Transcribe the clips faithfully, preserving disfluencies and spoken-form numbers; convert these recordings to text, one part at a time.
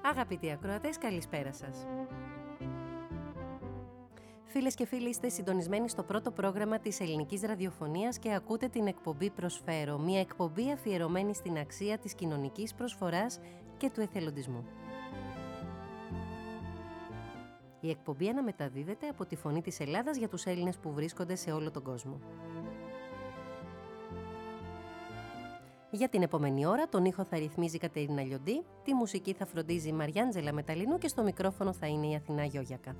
Αγαπητοί ακροατές, καλησπέρα σας. Φίλες και φίλοι, είστε συντονισμένοι στο πρώτο πρόγραμμα της ελληνικής ραδιοφωνίας και ακούτε την εκπομπή Προσφέρω, μια εκπομπή αφιερωμένη στην αξία της κοινωνικής προσφοράς και του εθελοντισμού. Η εκπομπή αναμεταδίδεται από τη Φωνή της Ελλάδας για τους Έλληνες που βρίσκονται σε όλο τον κόσμο. Για την επόμενη ώρα, τον ήχο θα ρυθμίζει η Κατερίνα Λιοντή, τη μουσική θα φροντίζει η Μαριάντζελα Μεταλινού και στο μικρόφωνο θα είναι η Αθηνά Γιώγιακα.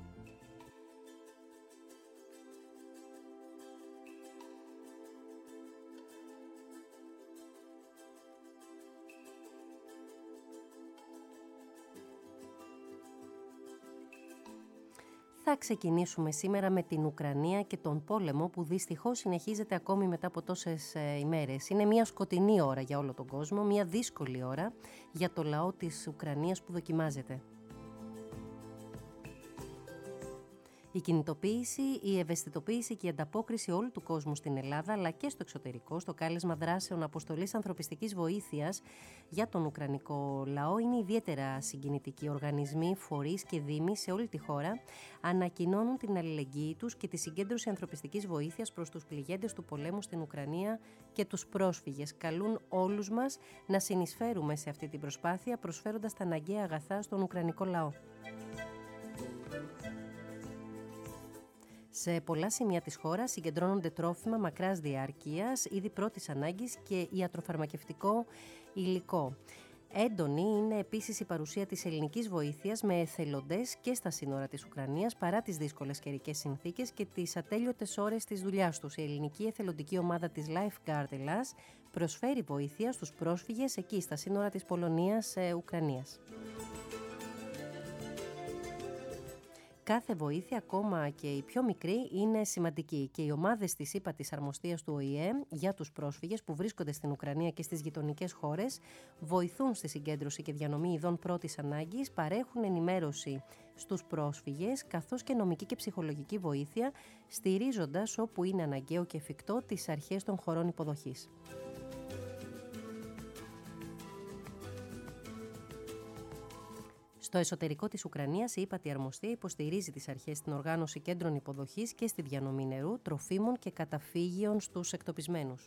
Θα ξεκινήσουμε σήμερα με την Ουκρανία και τον πόλεμο που δυστυχώς συνεχίζεται ακόμη μετά από τόσες ε, ημέρες. Είναι μια σκοτεινή ώρα για όλο τον κόσμο, μια δύσκολη ώρα για το λαό της Ουκρανίας που δοκιμάζεται. Η κινητοποίηση, η ευαισθητοποίηση και η ανταπόκριση όλου του κόσμου στην Ελλάδα αλλά και στο εξωτερικό, στο κάλεσμα δράσεων αποστολής ανθρωπιστικής βοήθειας για τον Ουκρανικό λαό είναι ιδιαίτερα συγκινητικοί. Οργανισμοί, φορείς και δήμοι σε όλη τη χώρα ανακοινώνουν την αλληλεγγύη τους και τη συγκέντρωση ανθρωπιστικής βοήθειας προς τους πληγέντες του πολέμου στην Ουκρανία και τους πρόσφυγες. Καλούν όλους μας να συνεισφέρουμε σε αυτή την προσπάθεια προσφέροντας τα αναγκαία αγαθά στον Ουκρανικό λαό. Σε πολλά σημεία της χώρας συγκεντρώνονται τρόφιμα μακράς διάρκειας, είδη πρώτης ανάγκης και ιατροφαρμακευτικό υλικό. Έντονη είναι επίσης η παρουσία της ελληνικής βοήθειας με εθελοντές και στα σύνορα της Ουκρανίας παρά τις δύσκολες καιρικές συνθήκες και τις ατέλειωτες ώρες της δουλειάς τους. Η ελληνική εθελοντική ομάδα της Lifeguard Ελλάς προσφέρει βοήθεια στους πρόσφυγες εκεί στα σύνορα της Πολωνίας-Ουκρανίας. Κάθε βοήθεια, ακόμα και η πιο μικρή, είναι σημαντική και οι ομάδες της ΥΠΑΤΗΣ Αρμοστίας του Ο Η Ε για τους πρόσφυγες που βρίσκονται στην Ουκρανία και στις γειτονικές χώρες βοηθούν στη συγκέντρωση και διανομή ειδών πρώτης ανάγκης, παρέχουν ενημέρωση στους πρόσφυγες καθώς και νομική και ψυχολογική βοήθεια, στηρίζοντας όπου είναι αναγκαίο και εφικτό τις αρχές των χωρών υποδοχής. Στο εσωτερικό της Ουκρανίας, η ΥΠΑΤΗ Αρμοστία υποστηρίζει τις αρχές στην οργάνωση κέντρων υποδοχής και στη διανομή νερού, τροφίμων και καταφύγιων στους εκτοπισμένους.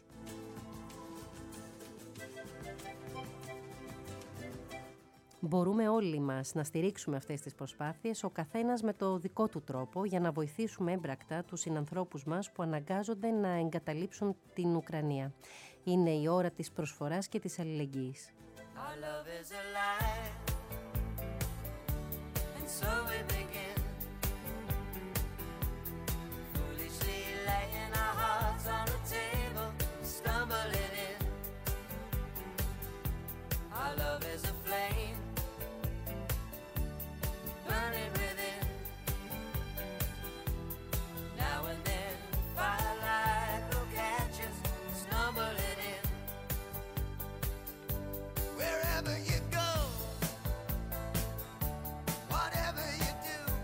Μπορούμε όλοι μας να στηρίξουμε αυτές τις προσπάθειες, ο καθένας με το δικό του τρόπο, για να βοηθήσουμε έμπρακτα τους συνανθρώπους μας που αναγκάζονται να εγκαταλείψουν την Ουκρανία. Είναι η ώρα της προσφοράς και της αλληλεγγύης. So we begin, foolishly laying our hearts on the table, stumbling in. Our love is a flame, burning within. Now and then, firelight will catch us, stumbling in. Wherever you go, whatever you do,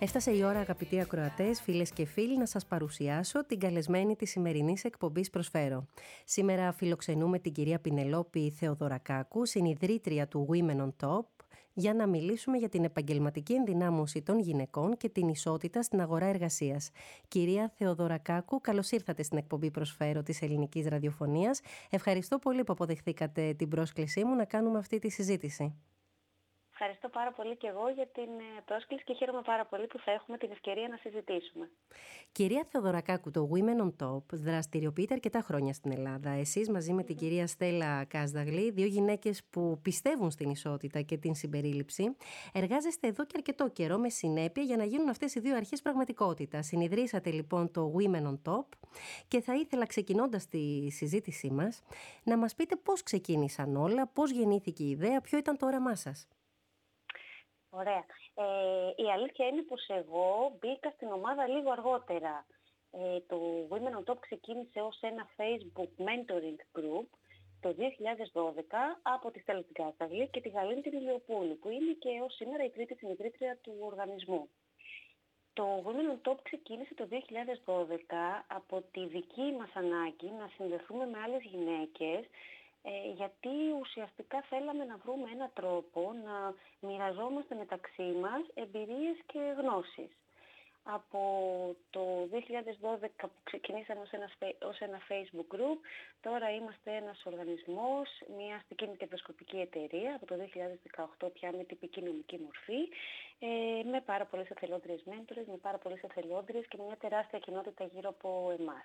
Έφτασε η ώρα, αγαπητοί ακροατές, φίλες και φίλοι, να σας παρουσιάσω την καλεσμένη της σημερινής εκπομπής Προσφέρω. Σήμερα φιλοξενούμε την κυρία Πινελόπη Θεοδωρακάκου, συνιδρύτρια του Women on Top, για να μιλήσουμε για την επαγγελματική ενδυνάμωση των γυναικών και την ισότητα στην αγορά εργασίας. Κυρία Θεοδωρακάκου, καλώς ήρθατε στην εκπομπή Προσφέρω της Ελληνικής Ραδιοφωνίας. Ευχαριστώ πολύ που αποδεχθήκατε την πρόσκλησή μου να κάνουμε αυτή τη συζήτηση. Ευχαριστώ πάρα πολύ και εγώ για την πρόσκληση και χαίρομαι πάρα πολύ που θα έχουμε την ευκαιρία να συζητήσουμε. Κυρία Θεοδωρακάκου, το Women on Top δραστηριοποιείται αρκετά χρόνια στην Ελλάδα. Εσείς μαζί με την κυρία Στέλλα Κάσδαγλη, δύο γυναίκες που πιστεύουν στην ισότητα και την συμπερίληψη, εργάζεστε εδώ και αρκετό καιρό με συνέπεια για να γίνουν αυτές οι δύο αρχές πραγματικότητα. Συνιδρύσατε λοιπόν το Women on Top και θα ήθελα, ξεκινώντας τη συζήτησή μας, να μας πείτε πώς ξεκίνησαν όλα, πώς γεννήθηκε η ιδέα, ποιο ήταν το όραμά σας. Ωραία. Ε, η αλήθεια είναι πως εγώ μπήκα στην ομάδα λίγο αργότερα. Ε, το Women on Top ξεκίνησε ως ένα Facebook mentoring group το δύο χιλιάδες δώδεκα από τη Στέλλα την Κάσταγλη και τη Γαλήνη την Ηλιοπούλου, που είναι και ως σήμερα η τρίτη συνιδρύτρια του οργανισμού. Το Women on Top ξεκίνησε το δύο χιλιάδες δώδεκα από τη δική μας ανάγκη να συνδεθούμε με άλλες γυναίκες, Ε, γιατί ουσιαστικά θέλαμε να βρούμε έναν τρόπο να μοιραζόμαστε μεταξύ μας εμπειρίες και γνώσεις. Από το δύο χιλιάδες δώδεκα που ξεκινήσαμε ως ένα, ως ένα Facebook group, τώρα είμαστε ένας οργανισμός, μια αστική μη κερδοσκοπική εταιρεία, από το δύο χιλιάδες δεκαοκτώ πια με τυπική νομική μορφή, ε, με πάρα πολλές εθελόντριες μέντορες, με πάρα πολλές εθελόντριες και μια τεράστια κοινότητα γύρω από εμάς.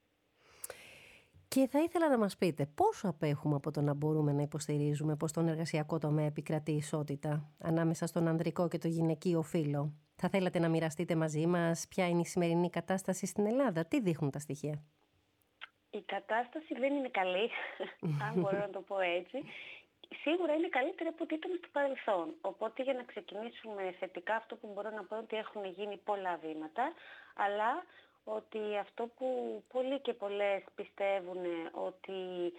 Και θα ήθελα να μας πείτε πόσο απέχουμε από το να μπορούμε να υποστηρίζουμε πως στον εργασιακό τομέα επικρατεί ισότητα ανάμεσα στον ανδρικό και το γυναικείο φύλο. Θα θέλατε να μοιραστείτε μαζί μας ποια είναι η σημερινή κατάσταση στην Ελλάδα, τι δείχνουν τα στοιχεία? Η κατάσταση δεν είναι καλή, αν μπορώ να το πω έτσι. Σίγουρα είναι καλύτερη από ό,τι ήταν στο παρελθόν. Οπότε για να ξεκινήσουμε θετικά, αυτό που μπορώ να πω είναι ότι έχουν γίνει πολλά βήματα, αλλά ότι αυτό που πολλοί και πολλές πιστεύουν ότι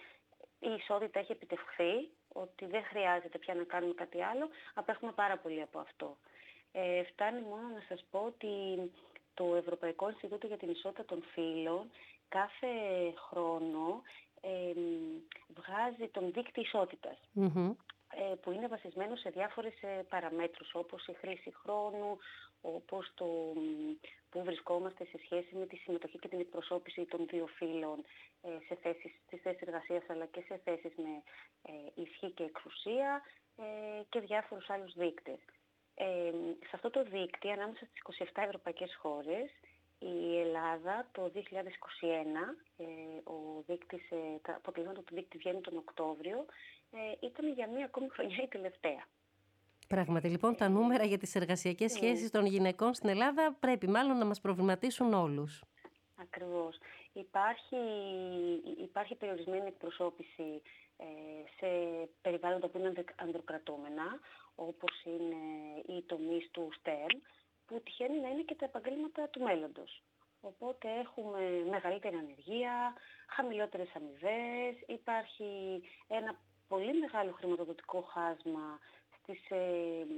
η ισότητα έχει επιτευχθεί, ότι δεν χρειάζεται πια να κάνουμε κάτι άλλο, απέχουμε πάρα πολύ από αυτό. Ε, φτάνει μόνο να σας πω ότι το Ευρωπαϊκό Ινστιτούτο για την Ισότητα των Φύλων κάθε χρόνο ε, βγάζει τον δείκτη ισότητας. Mm-hmm. που είναι βασισμένο σε διάφορες παραμέτρους, όπως η χρήση χρόνου, όπως το που βρισκόμαστε σε σχέση με τη συμμετοχή και την εκπροσώπηση των δύο φύλων σε θέσεις, στις θέσεις εργασίας, αλλά και σε θέσεις με ε, ισχύ και εξουσία ε, και διάφορους άλλους δείκτες. Ε, σε αυτό το δείκτη, ανάμεσα στις είκοσι επτά ευρωπαϊκές χώρες, η Ελλάδα το δύο χιλιάδες είκοσι ένα, ε, ο δείκτης, ε, τα αποτελέσματα του δείκτη βγαίνουν τον Οκτώβριο, ε, ήταν για μία ακόμη χρονιά η τελευταία. Πράγματι, λοιπόν, τα νούμερα για τις εργασιακές σχέσεις των γυναικών στην Ελλάδα πρέπει μάλλον να μας προβληματίσουν όλους. Ακριβώς. Υπάρχει, υπάρχει περιορισμένη εκπροσώπηση ε, σε περιβάλλοντα που είναι ανδροκρατούμενα, όπως είναι οι τομείς του στεμ, που τυχαίνει να είναι και τα επαγγέλματα του μέλλοντος. Οπότε έχουμε μεγαλύτερη ανεργία, χαμηλότερες αμοιβές, υπάρχει ένα πολύ μεγάλο χρηματοδοτικό χάσμα στις, ε,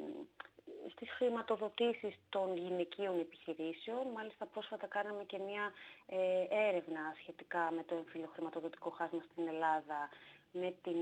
στις χρηματοδοτήσεις των γυναικείων επιχειρήσεων. Μάλιστα πρόσφατα κάναμε και μια ε, έρευνα σχετικά με το εμφυλοχρηματοδοτικό χάσμα στην Ελλάδα, με την,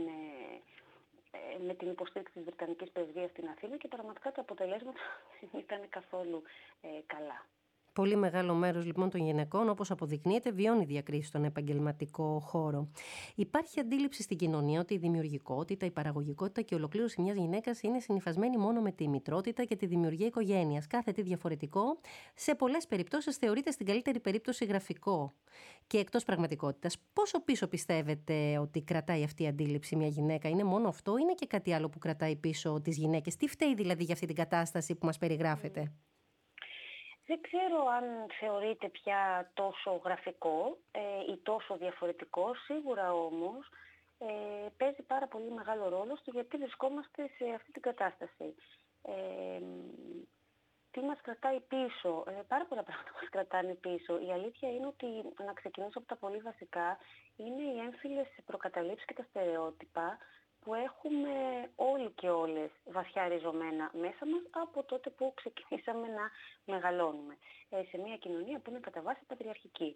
ε, με την υποστήριξη της Βρετανικής Πρεσβείας στην Αθήνα, και πραγματικά τα αποτελέσματα δεν ήταν καθόλου ε, καλά. Πολύ μεγάλο μέρος λοιπόν των γυναικών, όπως αποδεικνύεται, βιώνει διακρίσεις στον επαγγελματικό χώρο. Υπάρχει αντίληψη στην κοινωνία ότι η δημιουργικότητα, η παραγωγικότητα και η ολοκλήρωση μιας γυναίκας είναι συνυφασμένη μόνο με τη μητρότητα και τη δημιουργία οικογένειας. Κάθε τι διαφορετικό, σε πολλές περιπτώσεις θεωρείται στην καλύτερη περίπτωση γραφικό και εκτός πραγματικότητας. Πόσο πίσω πιστεύετε ότι κρατάει αυτή η αντίληψη μια γυναίκα? Είναι μόνο αυτό, είναι και κάτι άλλο που κρατάει πίσω τις γυναίκες? Τι φταίει δηλαδή για αυτή την κατάσταση που μας περιγράφετε? Δεν ξέρω αν θεωρείται πια τόσο γραφικό ε, ή τόσο διαφορετικό. Σίγουρα όμως ε, παίζει πάρα πολύ μεγάλο ρόλο στο γιατί βρισκόμαστε σε αυτή την κατάσταση. Ε, τι μας κρατάει πίσω? Ε, πάρα πολλά πράγματα μας κρατάνε πίσω. Η αλήθεια είναι ότι, να ξεκινήσω από τα πολύ βασικά, είναι οι έμφυλες προκαταλήψεις και τα στερεότυπα που έχουμε όλοι και όλες βαθιά ριζωμένα μέσα μας από τότε που ξεκινήσαμε να μεγαλώνουμε. Ε, σε μια κοινωνία που είναι κατά βάση πατριαρχική.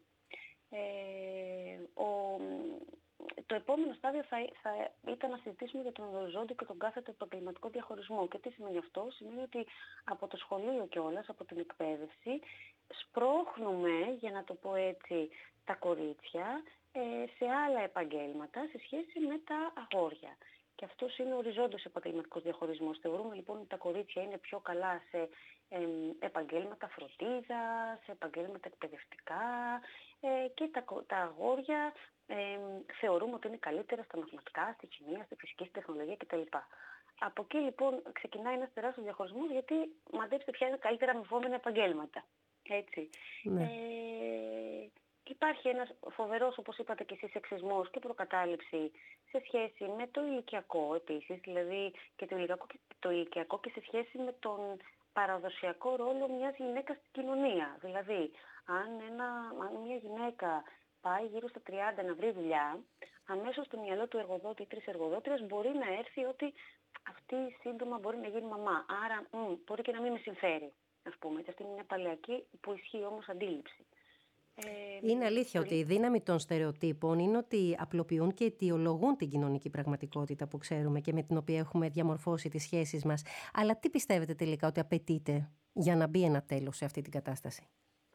Ε, ο, το επόμενο στάδιο θα, θα ήταν να συζητήσουμε για τον οριζόντιο και τον κάθετο επαγγελματικό διαχωρισμό. Και τι σημαίνει αυτό? Σημαίνει ότι από το σχολείο κιόλας, από την εκπαίδευση, σπρώχνουμε, για να το πω έτσι, τα κορίτσια ε, σε άλλα επαγγέλματα σε σχέση με τα αγόρια. Και αυτός είναι ο οριζόντιος επαγγελματικός διαχωρισμός. Θεωρούμε λοιπόν ότι τα κορίτσια είναι πιο καλά σε ε, επαγγέλματα φροντίδα, σε επαγγέλματα εκπαιδευτικά ε, και τα, τα αγόρια ε, θεωρούμε ότι είναι καλύτερα στα μαθηματικά, στη χημεία, στη φυσική, στη τεχνολογία κτλ. Από εκεί λοιπόν ξεκινάει ένας τεράστιος διαχωρισμός, γιατί μαντέψτε ποια είναι καλύτερα αμοιβόμενα επαγγέλματα. Έτσι. Ναι. Ε, Υπάρχει ένας φοβερός, όπως είπατε και εσείς, σεξισμός και προκατάληψη σε σχέση με το ηλικιακό επίσης, δηλαδή και το ηλικιακό, το ηλικιακό και σε σχέση με τον παραδοσιακό ρόλο μιας γυναίκας στην κοινωνία. Δηλαδή, αν, ένα, αν μια γυναίκα πάει γύρω στα τριάντα να βρει δουλειά, αμέσως στο μυαλό του εργοδότη ή της εργοδότριας μπορεί να έρθει ότι αυτή σύντομα μπορεί να γίνει μαμά. Άρα μ, μπορεί και να μην με συμφέρει, ας πούμε. Αυτή είναι μια παλαιακή που ισχύει όμως αντίληψη. Είναι αλήθεια ότι η δύναμη των στερεοτύπων είναι ότι απλοποιούν και αιτιολογούν την κοινωνική πραγματικότητα που ξέρουμε και με την οποία έχουμε διαμορφώσει τις σχέσεις μας. Αλλά τι πιστεύετε τελικά ότι απαιτείται για να μπει ένα τέλος σε αυτή την κατάσταση?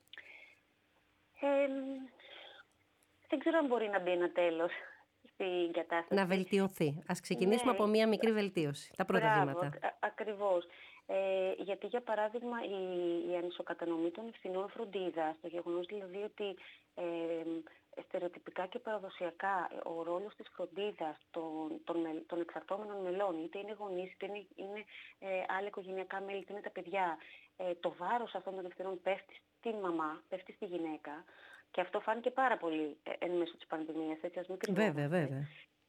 Ε, δεν ξέρω αν μπορεί να μπει ένα τέλος στην κατάσταση. Να βελτιωθεί. Ας ξεκινήσουμε ναι. από μία μικρή βελτίωση. Τα πρώτα Μπράβο, βήματα. Α, ακριβώς. Ε, γιατί για παράδειγμα η, η ανισοκατανομή των ευθυνών φροντίδας, το γεγονός δηλαδή ότι ε, στερεοτυπικά και παραδοσιακά ο ρόλος της φροντίδας των, των, των εξαρτώμενων μελών, είτε είναι γονείς, είτε είναι, είναι ε, άλλα οικογενειακά μέλη, είτε είναι τα παιδιά, ε, το βάρος αυτών των ευθυνών πέφτει στην μαμά, πέφτει στη γυναίκα, και αυτό φάνηκε πάρα πολύ ε, εν μέσω της πανδημίας, έτσι, ας μην κρυβόμαστε. Βέβαια, βέβαια.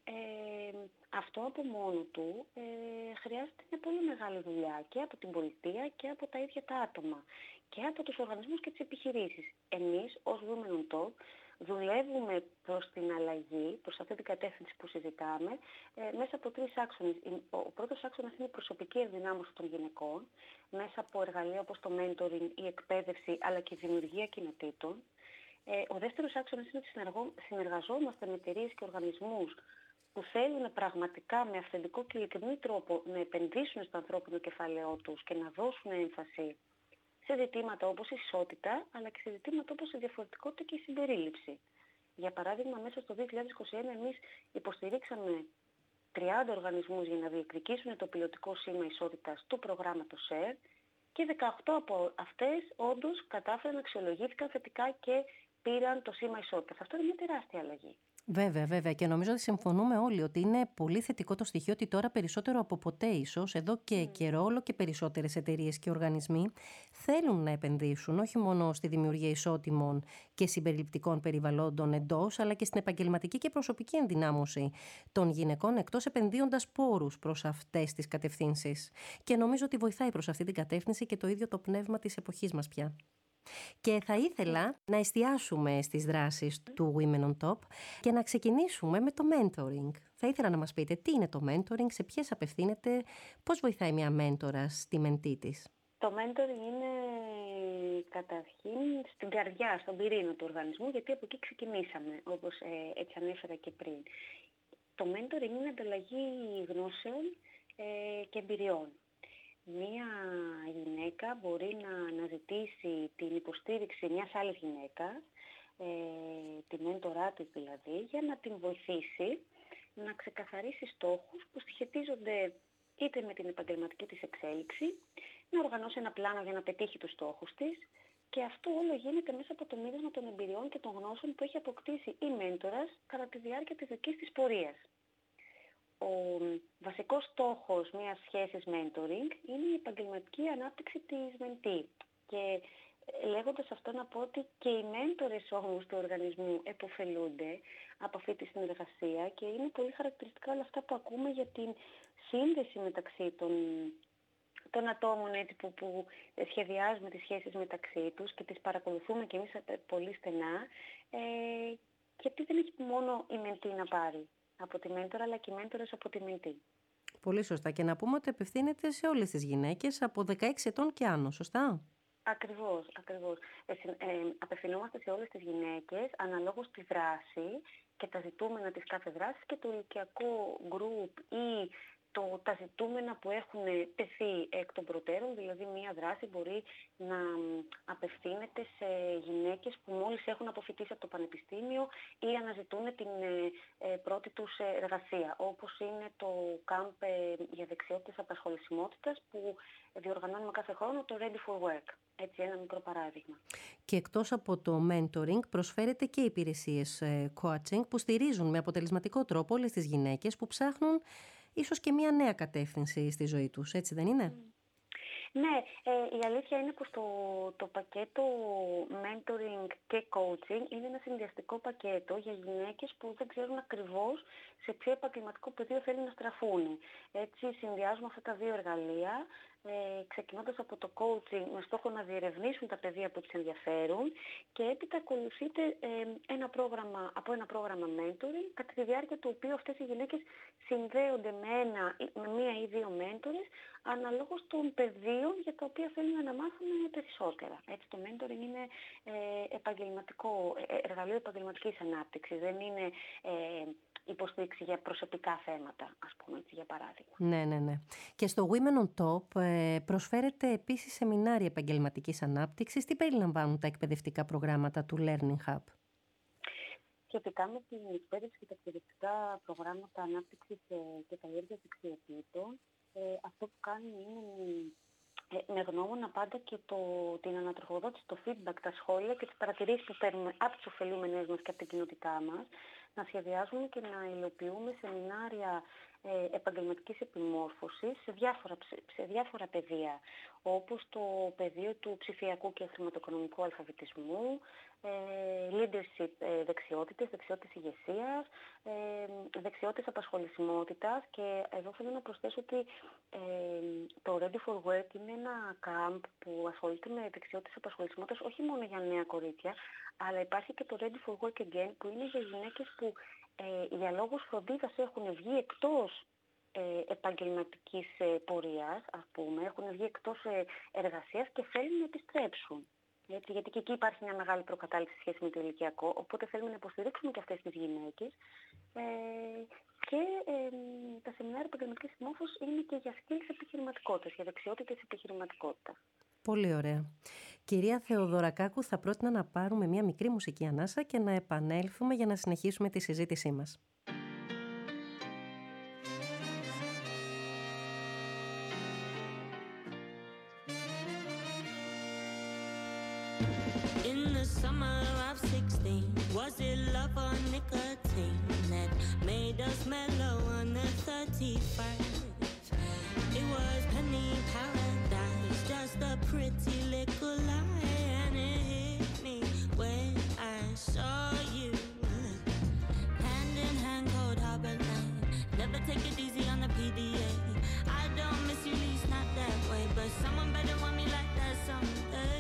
Ε, αυτό από μόνο του ε, χρειάζεται μια πολύ μεγάλη δουλειά και από την πολιτεία και από τα ίδια τα άτομα και από τους οργανισμούς και τις επιχειρήσεις. Εμείς ως Women on Top δουλεύουμε προς την αλλαγή, προς αυτή την κατεύθυνση που συζητάμε, ε, μέσα από τρεις άξονες. Ο, ο πρώτος άξονας είναι η προσωπική ενδυνάμωση των γυναικών, μέσα από εργαλεία όπως το mentoring, η εκπαίδευση αλλά και η δημιουργία κοινοτήτων. Ε, ο δεύτερος άξονας είναι ότι συνεργαζόμαστε με εταιρείες και οργανισμούς που θέλουν πραγματικά με αυθεντικό και ειλικρινή τρόπο να επενδύσουν στο ανθρώπινο κεφάλαιό τους και να δώσουν έμφαση σε ζητήματα όπως η ισότητα, αλλά και σε ζητήματα όπως η διαφορετικότητα και η συμπερίληψη. Για παράδειγμα, μέσα στο δύο χιλιάδες είκοσι ένα εμείς υποστηρίξαμε τριάντα οργανισμούς για να διεκδικήσουν το πιλωτικό σήμα ισότητας του προγράμματος ΣΕΡ και δεκαοκτώ από αυτές όντως κατάφεραν να αξιολογήθηκαν θετικά και πήραν το σήμα ισότητας. Αυτό είναι μια τεράστια αλλαγή. Βέβαια, βέβαια. Και νομίζω ότι συμφωνούμε όλοι ότι είναι πολύ θετικό το στοιχείο ότι τώρα περισσότερο από ποτέ ίσως, εδώ και mm. καιρό, όλο και περισσότερες εταιρείες και οργανισμοί θέλουν να επενδύσουν όχι μόνο στη δημιουργία ισότιμων και συμπεριληπτικών περιβαλλόντων εντός, αλλά και στην επαγγελματική και προσωπική ενδυνάμωση των γυναικών, εκτός επενδύοντας πόρους προς αυτές τις κατευθύνσεις. Και νομίζω ότι βοηθάει προς αυτή την κατεύθυνση και το ίδιο το πνεύμα της εποχής μας πια. Και θα ήθελα να εστιάσουμε στις δράσεις του Women on Top και να ξεκινήσουμε με το mentoring. Θα ήθελα να μας πείτε τι είναι το mentoring, σε ποιες απευθύνεται, πώς βοηθάει μια μέντορα στη μεντή της. Το mentoring είναι καταρχήν στην καρδιά, στον πυρήνα του οργανισμού, γιατί από εκεί ξεκινήσαμε, όπως ε, έτσι ανέφερα και πριν. Το mentoring είναι ανταλλαγή γνώσεων ε, και εμπειριών. Μία γυναίκα μπορεί να αναζητήσει την υποστήριξη μιας άλλης γυναίκας, ε, τη μέντορά της δηλαδή, για να την βοηθήσει να ξεκαθαρίσει στόχους που σχετίζονται είτε με την επαγγελματική της εξέλιξη, να οργανώσει ένα πλάνο για να πετύχει τους στόχους της, και αυτό όλο γίνεται μέσα από το μοίρασμα των εμπειριών και των γνώσεων που έχει αποκτήσει η μέντορας κατά τη διάρκεια της δικής της πορείας. Ο βασικός στόχος μιας σχέσης mentoring είναι η επαγγελματική ανάπτυξη της μεντή. Και λέγοντας αυτό να πω ότι και οι μέντορες όμως του οργανισμού επωφελούνται από αυτή τη συνεργασία και είναι πολύ χαρακτηριστικά όλα αυτά που ακούμε για την σύνδεση μεταξύ των, των ατόμων έτσι, που, που σχεδιάζουμε τις σχέσεις μεταξύ τους και τις παρακολουθούμε και εμείς πολύ στενά, ε, γιατί δεν έχει μόνο η μεντή να πάρει από τη μέντορα, αλλά και οι μέντορες από τη μεντή. Πολύ σωστά. Και να πούμε ότι απευθύνεται σε όλες τις γυναίκες από δεκαέξι ετών και άνω, σωστά? Ακριβώς, ακριβώς. Ε, ε, απευθυνόμαστε σε όλες τις γυναίκες αναλόγως τη δράση και τα ζητούμενα της κάθε δράσης και το ηλικιακό γκρουπ ή το, τα ζητούμενα που έχουν τεθεί εκ των προτέρων. Δηλαδή μία δράση μπορεί να απευθύνεται σε γυναίκες που μόλις έχουν αποφοιτήσει από το πανεπιστήμιο ή αναζητούν την ε, πρώτη τους εργασία, όπως είναι το camp ε, για δεξιότητες απασχολησιμότητας που διοργανώνουμε κάθε χρόνο, το Ready for Work. Έτσι, ένα μικρό παράδειγμα. Και εκτός από το mentoring, προσφέρεται και υπηρεσίες ε, coaching που στηρίζουν με αποτελεσματικό τρόπο όλες τις γυναίκες που ψάχνουν ίσως και μια νέα κατεύθυνση στη ζωή τους, έτσι δεν είναι? Mm. Ναι, ε, η αλήθεια είναι πως το, το πακέτο mentoring και coaching είναι ένα συνδυαστικό πακέτο για γυναίκες που δεν ξέρουν ακριβώς σε ποιο επαγγελματικό πεδίο θέλουν να στραφούν. Έτσι συνδυάζουμε αυτά τα δύο εργαλεία, ε, ξεκινώντας από το coaching με στόχο να διερευνήσουν τα πεδία που τους ενδιαφέρουν και έπειτα ακολουθείται ε, ένα πρόγραμμα, από ένα πρόγραμμα mentoring, κατά τη διάρκεια του οποίου αυτές οι γυναίκες συνδέονται με, ένα, με μία ή δύο μέντορες αναλόγως των πεδίων για τα οποία θέλουν να μάθουν περισσότερα. Έτσι, το mentoring είναι ε, επαγγελματικό, ε, εργαλείο επαγγελματικής ανάπτυξης, δεν είναι ε, υποστήριξη για προσωπικά θέματα, ας πούμε, έτσι, για παράδειγμα. Ναι, ναι, ναι. Και στο Women on Top ε, προσφέρεται επίσης σεμινάρια επαγγελματικής ανάπτυξης. Τι περιλαμβάνουν τα εκπαιδευτικά προγράμματα του Learning Hub? Σχετικά με την εκπαίδευση και τα εκπαιδευτικά προγράμματα ανάπτυξης και καλλιέργειας δεξιοτήτων, ε, αυτό που κάνουμε είναι ε, με γνώμονα πάντα και το, την ανατροφοδότηση, το feedback, τα σχόλια και τις παρατηρήσεις που παίρνουμε από τους ωφελούμενες μας και από την κοινότητά μας, να σχεδιάζουμε και να υλοποιούμε σεμινάρια ε, επαγγελματικής επιμόρφωσης σε διάφορα, σε διάφορα πεδία, όπως το πεδίο του ψηφιακού και χρηματοοικονομικού αλφαβητισμού, ε, leadership ε, δεξιότητες, δεξιότητες ηγεσίας, ε, δεξιότητες απασχολησιμότητας και εδώ θέλω να προσθέσω ότι ε, το Ready for Work είναι ένα camp που ασχολείται με δεξιότητες απασχολησιμότητας όχι μόνο για νέα κορίτσια, αλλά υπάρχει και το Ready for Work Again που είναι για γυναίκες που ε, για λόγους φροντίδας έχουν βγει εκτός ε, επαγγελματικής ε, πορείας, ας πούμε, έχουν βγει εκτός ε, εργασίας και θέλουν να επιστρέψουν. Γιατί, γιατί και εκεί υπάρχει μια μεγάλη προκατάληψη σχέση με το ηλικιακό, οπότε θέλουμε να υποστηρίξουμε και αυτές τις γυναίκες. Ε, και ε, τα σεμινάρια επαγγελματικής επιμόρφωσης είναι και για skills επιχειρηματικότητας, για δεξιότητες επιχειρηματικότητας. Πολύ ωραία. Κυρία Θεοδωρακάκου, θα πρότεινα να πάρουμε μια μικρή μουσική ανάσα και να επανέλθουμε για να συνεχίσουμε τη συζήτησή μας. In the summer of sixteen, was it love or nicotine that made us mellow on the thirty-first? It was penny paradise, just a pretty little lie, and it hit me when I saw you. Hand in hand, cold harbor line. Never take it easy on the P D A. I don't miss you, least not that way, but someone better want me like that someday.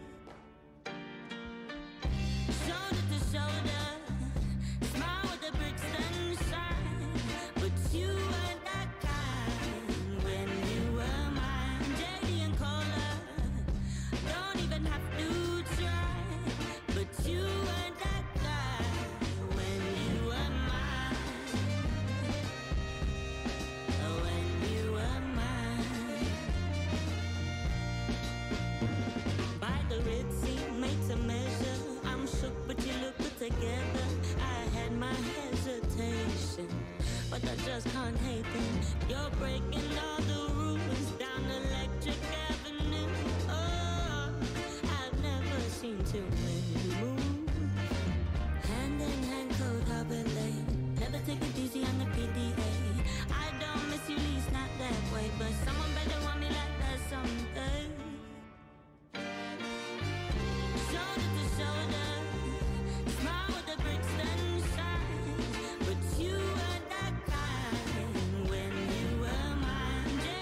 Shoulder to shoulder, smile with the Brixton shine, but you weren't that kind when you were mine. J D and Cola, don't even have to try, but you weren't that guy when you were mine. When you were mine. By the Red Sea, made to measure. I'm shook, but you look good together. I had my hesitation, but I just can't hate them. You're breaking all the rules down Electric Avenue. Oh, I've never seen too many move. Hand in hand, cold harbor lane. Never take it easy on the P D A. I don't miss you, least not that way, but someone better want me like that someday. Shoulder to shoulder, smile with the Brixton shine, but you were that kind when you were mine. J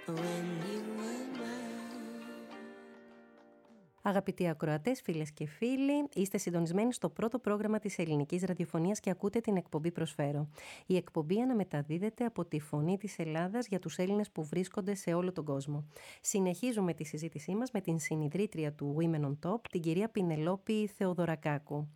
when you were mine. Αγαπητοί ακροατές, φίλες και φίλοι, είστε συντονισμένοι στο πρώτο πρόγραμμα της ελληνικής ραδιοφωνίας και ακούτε την εκπομπή Προσφέρω. Η εκπομπή αναμεταδίδεται από τη Φωνή της Ελλάδας για τους Έλληνες που βρίσκονται σε όλο τον κόσμο. Συνεχίζουμε τη συζήτησή μας με την συνιδρύτρια του Women on Top, την κυρία Πινελόπη Θεοδωρακάκου.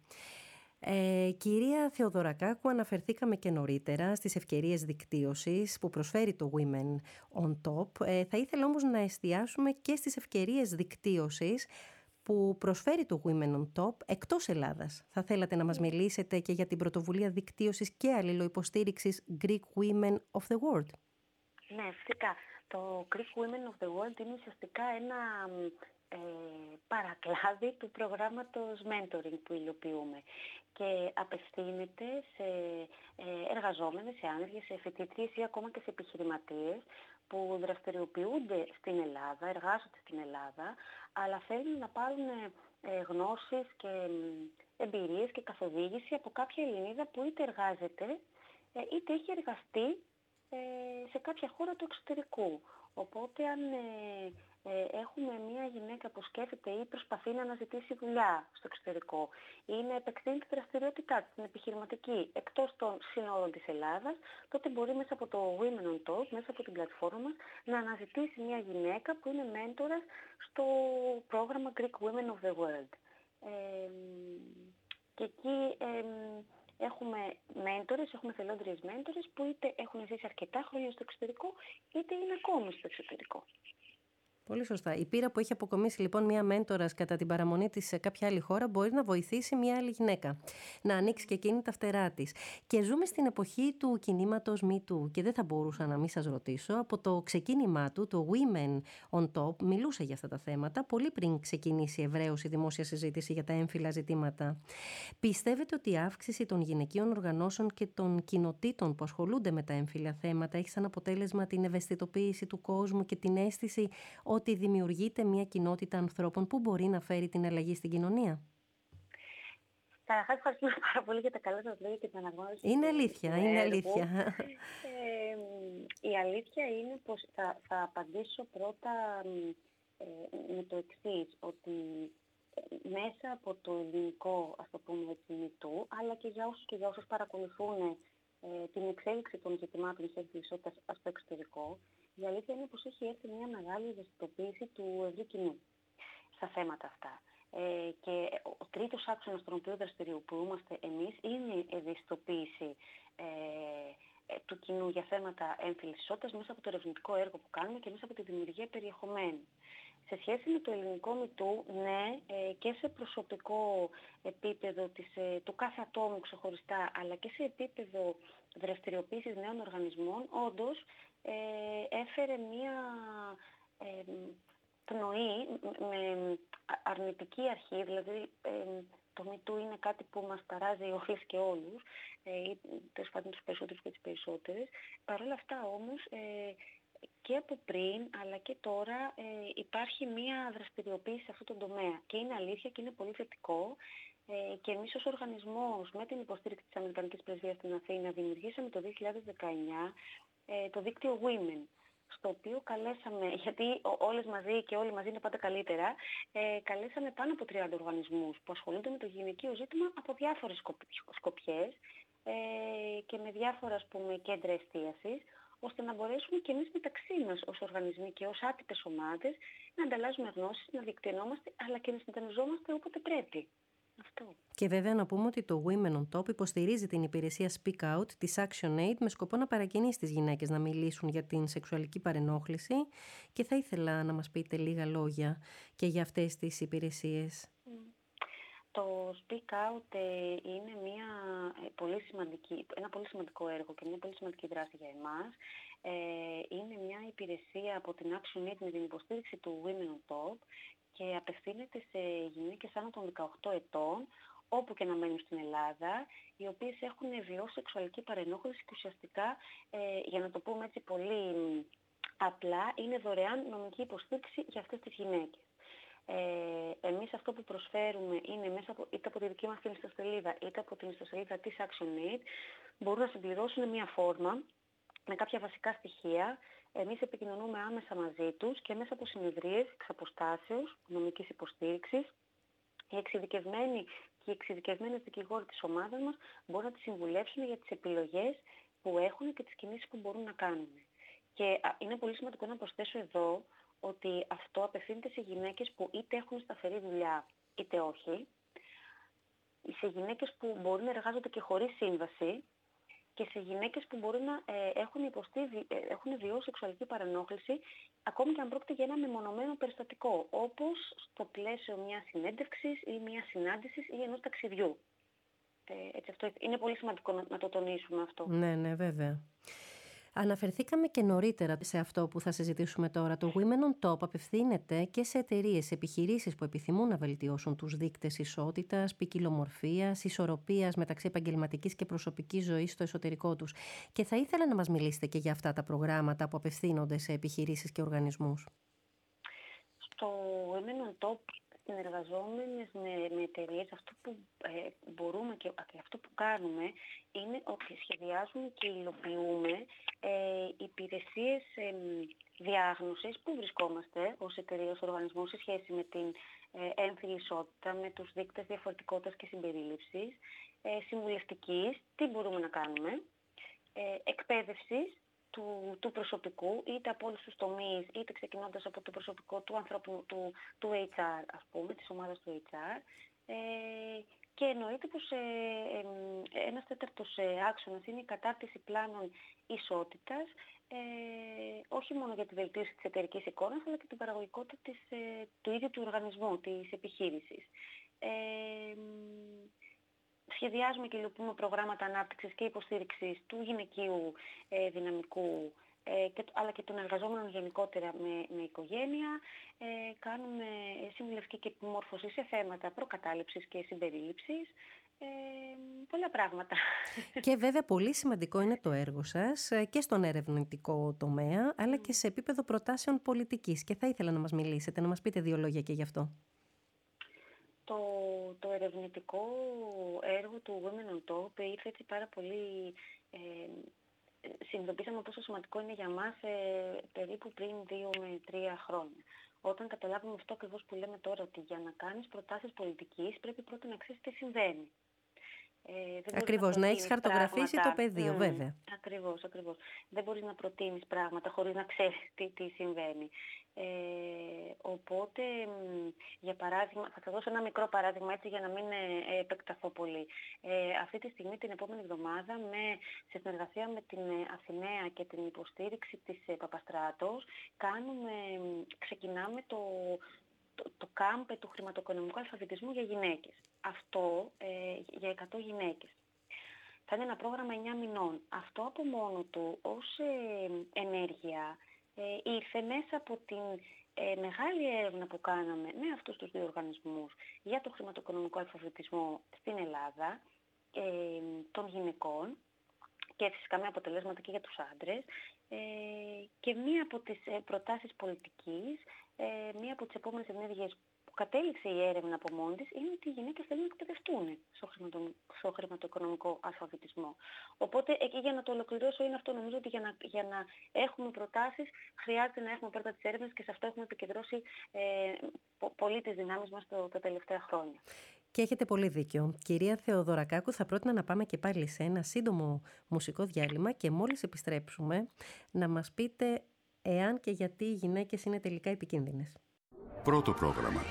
Ε, κυρία Θεοδωρακάκου, αναφερθήκαμε και νωρίτερα στις ευκαιρίες δικτύωσης που προσφέρει το Women on Top. Ε, θα ήθελα όμως να εστιάσουμε και στις ευκαιρίες δικτύωσης που προσφέρει το Women on Top εκτός Ελλάδας. Θα θέλατε να μας μιλήσετε και για την πρωτοβουλία δικτύωσης και αλληλοϊποστήριξης Greek Women of the World? Ναι, φυσικά. Το Greek Women of the World είναι ουσιαστικά ένα ε, παρακλάδι του προγράμματος mentoring που υλοποιούμε και απευθύνεται σε ε, εργαζόμενες, σε άνεργες, σε φοιτήτριες ή ακόμα και σε επιχειρηματίες που δραστηριοποιούνται στην Ελλάδα, εργάζονται στην Ελλάδα, αλλά θέλουν να πάρουν ε, γνώσεις και εμπειρίες και καθοδήγηση από κάποια Ελληνίδα που είτε εργάζεται ε, είτε έχει εργαστεί ε, σε κάποια χώρα του εξωτερικού. Οπότε αν ε, ε, έχουμε μια γυναίκα που σκέφτεται ή προσπαθεί να αναζητήσει δουλειά στο εξωτερικό ή να επεκτείνει τη δραστηριότητά της, την επιχειρηματική, εκτός των σύνορων της Ελλάδας, τότε μπορεί μέσα από το Women on Top, μέσα από την πλατφόρμα μας, να αναζητήσει μια γυναίκα που είναι μέντορας στο πρόγραμμα Greek Women of the World. Ε, και εκεί ε, έχουμε μέντορες, έχουμε θελόντριες μέντορες που είτε έχουν ζήσει αρκετά χρόνια στο εξωτερικό, είτε είναι ακόμη στο εξωτερικό. Πολύ σωστά. Η πείρα που έχει αποκομίσει λοιπόν μία μέντορας κατά την παραμονή της σε κάποια άλλη χώρα μπορεί να βοηθήσει μία άλλη γυναίκα να ανοίξει και εκείνη τα φτερά της. Και ζούμε στην εποχή του κινήματος Me Too και δεν θα μπορούσα να μην σας ρωτήσω. Από το ξεκίνημά του, το Women on Top μιλούσε για αυτά τα θέματα πολύ πριν ξεκινήσει ευρέως η δημόσια συζήτηση για τα έμφυλα ζητήματα. Πιστεύετε ότι η αύξηση των γυναικείων οργανώσεων και των κοινοτήτων που ασχολούνται με τα έμφυλα θέματα έχει σαν αποτέλεσμα την ευαισθητοποίηση του κόσμου και την αίσθηση ότι δημιουργείται μια κοινότητα ανθρώπων που μπορεί να φέρει την αλλαγή στην κοινωνία? Καταρχάς, ευχαριστούμε πάρα πολύ για τα καλά σας λόγια και την αναγνώριση. Είναι αλήθεια, είναι αλήθεια. Ε, η αλήθεια είναι πως θα, θα απαντήσω πρώτα ε, με το εξής, ότι μέσα από το ελληνικό, ας το πούμε έτσι, μητού, αλλά και για όσους και για όσους παρακολουθούν ε, την εξέλιξη των ζητημάτων της ισότητας στο εξωτερικό, η αλήθεια είναι πως έχει έρθει μια μεγάλη ευαισθητοποίηση του ευρύ κοινού στα θέματα αυτά. Ε, και ο τρίτος άξονας στον οποίο δραστηριοποιούμαστε εμείς είναι η ευαισθητοποίηση ε, ε, του κοινού για θέματα έμφυλης ισότητας μέσα από το ερευνητικό έργο που κάνουμε και μέσα από τη δημιουργία περιεχομένου. Σε σχέση με το ελληνικό μητού, ναι, ε, και σε προσωπικό επίπεδο της, ε, του κάθε ατόμου ξεχωριστά, αλλά και σε επίπεδο δραστηριοποίησης νέων οργανισμών, όντως ε, έφερε μία ε, πνοή με αρνητική αρχή, δηλαδή ε, το μητού είναι κάτι που μας ταράζει όλες και όλους, ε, τέλος πάντων τους περισσότερους και τις περισσότερες. Παρ' όλα αυτά όμως, ε, και από πριν αλλά και τώρα ε, υπάρχει μία δραστηριοποίηση σε αυτό το τομέα και είναι αλήθεια και είναι πολύ θετικό ε, και εμείς ως οργανισμός με την υποστήριξη της Αμερικανικής Πρεσβείας στην Αθήνα δημιουργήσαμε το δύο χιλιάδες δεκαεννιά ε, το δίκτυο Women, στο οποίο καλέσαμε, γιατί όλες μαζί και όλοι μαζί είναι πάντα καλύτερα, ε, καλέσαμε πάνω από τριάντα οργανισμούς που ασχολούνται με το γυναικείο ζήτημα από διάφορες σκοπιές ε, και με διάφορα, ας πούμε, κέντρα εστίασης, ώστε να μπορέσουμε και εμείς μεταξύ μας ως οργανισμοί και ως άτυπες ομάδες να ανταλλάζουμε γνώσεις, να δικτυωνόμαστε, αλλά και να συντονιζόμαστε όποτε πρέπει. Αυτό. Και βέβαια να πούμε ότι το Women on Top υποστηρίζει την υπηρεσία Speak Out της ActionAid με σκοπό να παρακινήσει τις γυναίκες να μιλήσουν για την σεξουαλική παρενόχληση και θα ήθελα να μας πείτε λίγα λόγια και για αυτές τις υπηρεσίες. Mm. Το Speak Out ε, είναι μια, ε, πολύ σημαντική, ένα πολύ σημαντικό έργο και μια πολύ σημαντική δράση για εμάς. Ε, είναι μια υπηρεσία από την ActionAid με την υποστήριξη του Women on Top και απευθύνεται σε γυναίκες άνω των δεκαοκτώ ετών, όπου και να μένουν στην Ελλάδα, οι οποίες έχουν βιώσει σεξουαλική παρενόχληση και ουσιαστικά, ε, για να το πούμε έτσι πολύ απλά, είναι δωρεάν νομική υποστήριξη για αυτές τις γυναίκες. Ε, εμείς αυτό που προσφέρουμε είναι μέσα από, είτε από τη δική μας την ιστοσελίδα είτε από την ιστοσελίδα της ActionAid, μπορούν να συμπληρώσουν μια φόρμα με κάποια βασικά στοιχεία Εμείς επικοινωνούμε άμεσα μαζί τους και μέσα από συνεδρίες εξ αποστάσεως, νομικής υποστήριξης. Οι εξειδικευμένοι και οι εξειδικευμένες δικηγόροι της ομάδας μας μπορούν να τις συμβουλεύσουν για τις επιλογές που έχουν και τις κινήσεις που μπορούν να κάνουν. Και είναι πολύ σημαντικό να προσθέσω εδώ ότι αυτό απευθύνεται σε γυναίκες που είτε έχουν σταθερή δουλειά είτε όχι, σε γυναίκες που μπορούν να εργάζονται και χωρίς σύμβαση και σε γυναίκες που μπορούν να ε, έχουν, υποστεί, ε, έχουν βιώσει σεξουαλική παρενόχληση ακόμη και αν πρόκειται για ένα μεμονωμένο περιστατικό, όπως στο πλαίσιο μιας συνέντευξης ή μιας συνάντησης ή ενός ταξιδιού. Ε, έτσι, αυτό είναι πολύ σημαντικό να, να το τονίσουμε αυτό. Ναι, ναι, βέβαια. Αναφερθήκαμε και νωρίτερα σε αυτό που θα συζητήσουμε τώρα. Το Women on Top απευθύνεται και σε εταιρείες, επιχειρήσεις που επιθυμούν να βελτιώσουν τους δείκτες ισότητας, ποικιλομορφίας, ισορροπίας μεταξύ επαγγελματικής και προσωπικής ζωής στο εσωτερικό τους. Και θα ήθελα να μας μιλήσετε και για αυτά τα προγράμματα που απευθύνονται σε επιχειρήσεις και οργανισμούς. Στο Women on Top συνεργαζόμενες με, με εταιρείες, αυτό που ε, μπορούμε και, και αυτό που κάνουμε είναι ότι σχεδιάζουμε και υλοποιούμε ε, υπηρεσίες ε, διάγνωσης που βρισκόμαστε ως εταιρεία, ως οργανισμό σε σχέση με την ε, έμφυλη ισότητα, με τους δείκτες διαφορετικότητας και συμπερίληψης, ε, συμβουλευτικής, τι μπορούμε να κάνουμε, ε, εκπαίδευσης Του, του προσωπικού, είτε από όλους τους τομείς, είτε ξεκινώντας από το προσωπικό του ανθρώπου, του, του έιτς αρ, ας πούμε, της ομάδας του έιτς αρ. Ε, και εννοείται πως ε, ε, ένας τέταρτος ε, άξονας είναι η κατάρτιση πλάνων ισότητας, ε, όχι μόνο για τη βελτίωση της εταιρικής εικόνας, αλλά και την παραγωγικότητα της, ε, του ίδιου του οργανισμού, της επιχείρησης. Ε, Σχεδιάζουμε και υλοποιούμε προγράμματα ανάπτυξης και υποστήριξης του γυναικείου ε, δυναμικού, ε, και, αλλά και των εργαζόμενων γενικότερα με, με οικογένεια. Ε, κάνουμε συμβουλευτική και επιμόρφωση σε θέματα προκατάληψης και συμπερίληψης. Ε, πολλά πράγματα. Και βέβαια πολύ σημαντικό είναι το έργο σας και στον ερευνητικό τομέα, αλλά και σε επίπεδο προτάσεων πολιτικής. Και θα ήθελα να μας μιλήσετε, να μας πείτε δύο λόγια και γι' αυτό. Το, το ερευνητικό έργο του Women on Top ήρθε έτσι πάρα πολύ... Ε, συνειδητοποίησαμε πόσο σημαντικό είναι για μας ε, περίπου πριν δύο με τρία χρόνια. Όταν καταλάβουμε αυτό ακριβώς που λέμε τώρα, ότι για να κάνεις προτάσεις πολιτικής πρέπει πρώτα να ξέρεις τι συμβαίνει. Ε, ακριβώς, να, να έχεις χαρτογραφήσει πράγματα. Το πεδίο, mm, βέβαια. Ακριβώς, ακριβώς. Δεν μπορείς να προτείνεις πράγματα χωρίς να ξέρεις τι, τι συμβαίνει. Ε, οπότε, για παράδειγμα, θα σας δώσω ένα μικρό παράδειγμα έτσι για να μην ε, επεκταθώ πολύ. Ε, αυτή τη στιγμή, την επόμενη εβδομάδα, με, σε συνεργασία με την Αθηναία και την υποστήριξη της ε, Παπαστράτος, κάνουμε, ξεκινάμε το... το, το κάμπ του χρηματοοικονομικού αλφαβητισμού για γυναίκες. Αυτό ε, για εκατό γυναίκες. Θα είναι ένα πρόγραμμα εννιά μηνών. Αυτό από μόνο του ως ε, ενέργεια ε, ήρθε μέσα από την ε, μεγάλη έρευνα που κάναμε με αυτούς τους δύο οργανισμούς για το χρηματοοικονομικό αλφαβητισμό στην Ελλάδα ε, των γυναικών και φυσικά με αποτελέσματα και για τους άντρες ε, και μία από τις ε, προτάσεις πολιτικής, ε, μία από τις επόμενες ενέργειες που κατέληξε η έρευνα από μόνη της είναι ότι οι γυναίκες θέλουν να εκπαιδευτούν στο, χρηματο, στο χρηματοοικονομικό αλφαβητισμό. Οπότε εκεί για να το ολοκληρώσω είναι αυτό. Νομίζω ότι για να, για να έχουμε προτάσεις χρειάζεται να έχουμε πρώτα τις έρευνες και σε αυτό έχουμε επικεντρώσει ε, πο, πολύ τις δυνάμεις μας το, τα τελευταία χρόνια. Και έχετε πολύ δίκιο. Κυρία Θεοδωρακάκου, θα πρότεινα να πάμε και πάλι σε ένα σύντομο μουσικό διάλειμμα και μόλις επιστρέψουμε να μας πείτε εάν και γιατί οι γυναίκες είναι τελικά επικίνδυνες. Πρώτο πρόγραμμα.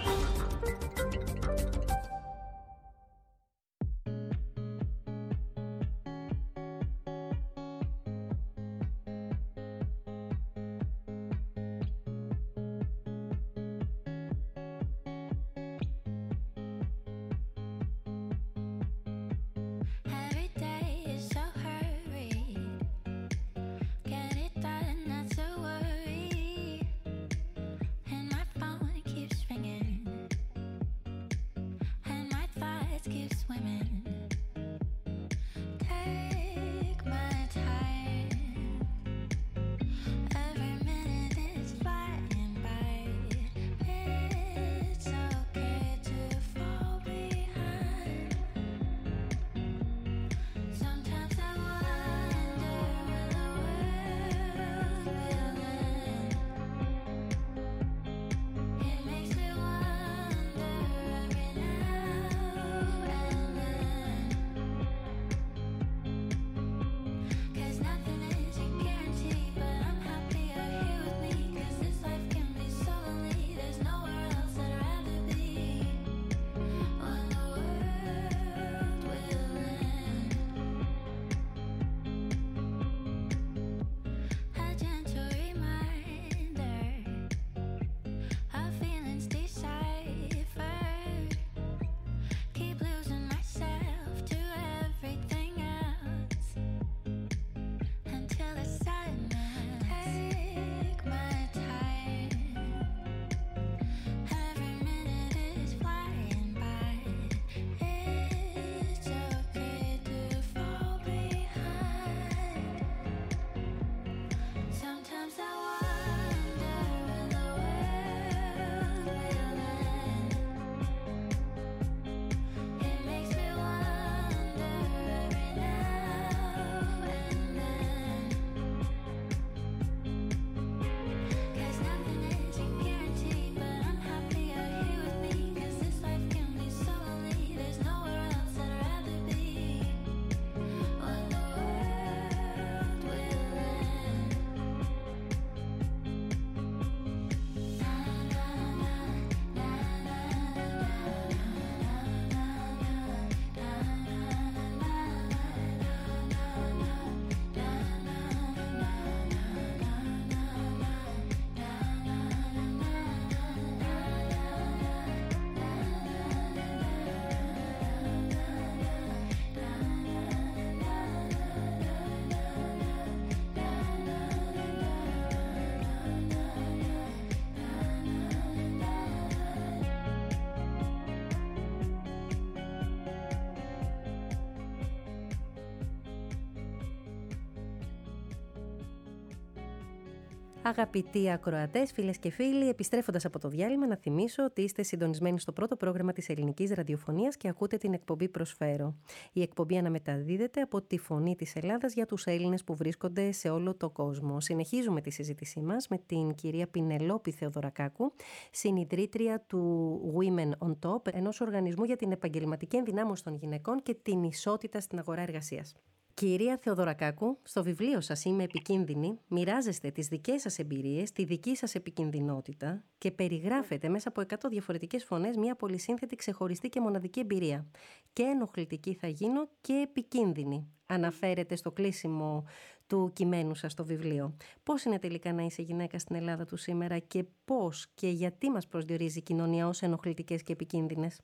Αγαπητοί ακροατές, φίλες και φίλοι, επιστρέφοντας από το διάλειμμα, να θυμίσω ότι είστε συντονισμένοι στο πρώτο πρόγραμμα της ελληνικής ραδιοφωνίας και ακούτε την εκπομπή Προσφέρω. Η εκπομπή αναμεταδίδεται από τη Φωνή της Ελλάδας για τους Έλληνες που βρίσκονται σε όλο το κόσμο. Συνεχίζουμε τη συζήτησή μας με την κυρία Πινελόπη Θεοδωρακάκου, συνιδρύτρια του Women on Top, ενός οργανισμού για την επαγγελματική ενδυνάμωση των γυναικών και την ισότητα στην αγορά εργασίας. Κυρία Θεοδωρακάκου, στο βιβλίο σας «Είμαι επικίνδυνη» μοιράζεστε τις δικές σας εμπειρίες, τη δική σας επικινδυνότητα και περιγράφετε μέσα από εκατό διαφορετικές φωνές μια πολυσύνθετη, ξεχωριστή και μοναδική εμπειρία. Και ενοχλητική θα γίνω και επικίνδυνη, αναφέρετε στο κλείσιμο του κειμένου σας στο βιβλίο. Πώς είναι τελικά να είσαι γυναίκα στην Ελλάδα του σήμερα και πώς και γιατί μας προσδιορίζει η κοινωνία ως ενοχλητικές και επικίνδυνες?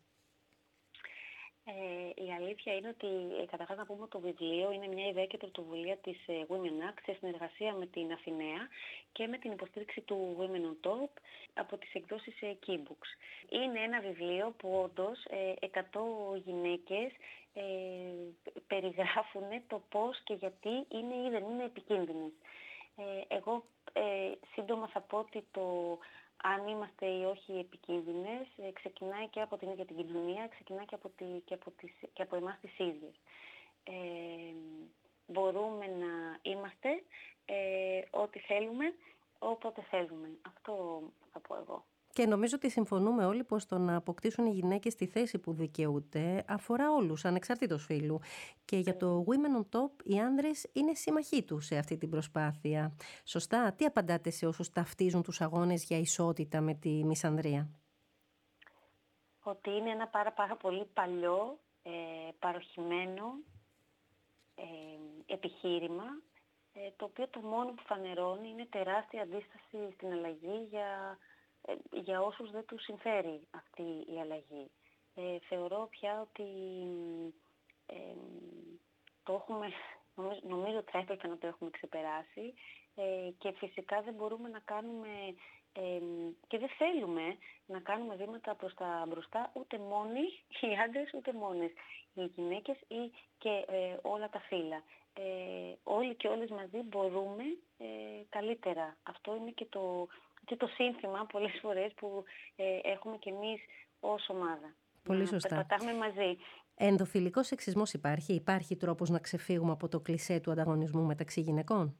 Ε, η αλήθεια είναι ότι, ε, καταρχάς να πούμε ότι το βιβλίο είναι μια ιδέα και πρωτοβουλία της ε, Women Act σε συνεργασία με την Αθηναία και με την υποστήριξη του Women on Top από τις εκδόσεις ε, Keybooks. Είναι ένα βιβλίο που όντως ε, εκατό γυναίκες ε, περιγράφουν το πώς και γιατί είναι ή δεν είναι επικίνδυνες. Ε, εγώ ε, σύντομα θα πω ότι το αν είμαστε ή όχι επικίνδυνες, ε, ξεκινάει και από την ίδια την κοινωνία, ξεκινάει και από, τη, και από, τις, και από εμάς τις ίδιες. Ε, μπορούμε να είμαστε ε, ό,τι θέλουμε, όποτε θέλουμε. Αυτό θα πω εγώ. Και νομίζω ότι συμφωνούμε όλοι πως το να αποκτήσουν οι γυναίκες τη θέση που δικαιούται αφορά όλους, ανεξαρτήτως φύλου. Και για το Women on Top οι άνδρες είναι σύμμαχοί τους σε αυτή την προσπάθεια. Σωστά, τι απαντάτε σε όσους ταυτίζουν τους αγώνες για ισότητα με τη μισανδρία? Ότι είναι ένα πάρα, πάρα πολύ παλιό, ε, παροχημένο ε, επιχείρημα, ε, το οποίο το μόνο που φανερώνει είναι τεράστια αντίσταση στην αλλαγή για... για όσους δεν τους συμφέρει αυτή η αλλαγή. Ε, θεωρώ πια ότι ε, το έχουμε, νομίζω, νομίζω ότι θα έπρεπε να το έχουμε ξεπεράσει ε, και φυσικά δεν μπορούμε να κάνουμε ε, και δεν θέλουμε να κάνουμε βήματα προς τα μπροστά ούτε μόνοι οι άντρες ούτε μόνες οι γυναίκες ή και ε, όλα τα φύλλα. Ε, όλοι και όλες μαζί μπορούμε ε, καλύτερα. Αυτό είναι και το και το σύνθημα πολλές φορές που ε, έχουμε κι εμείς ως ομάδα. Πολύ σωστά. Να περπατάμε μαζί. Ενδοφιλικός σεξισμός υπάρχει? Υπάρχει τρόπος να ξεφύγουμε από το κλισέ του ανταγωνισμού μεταξύ γυναικών?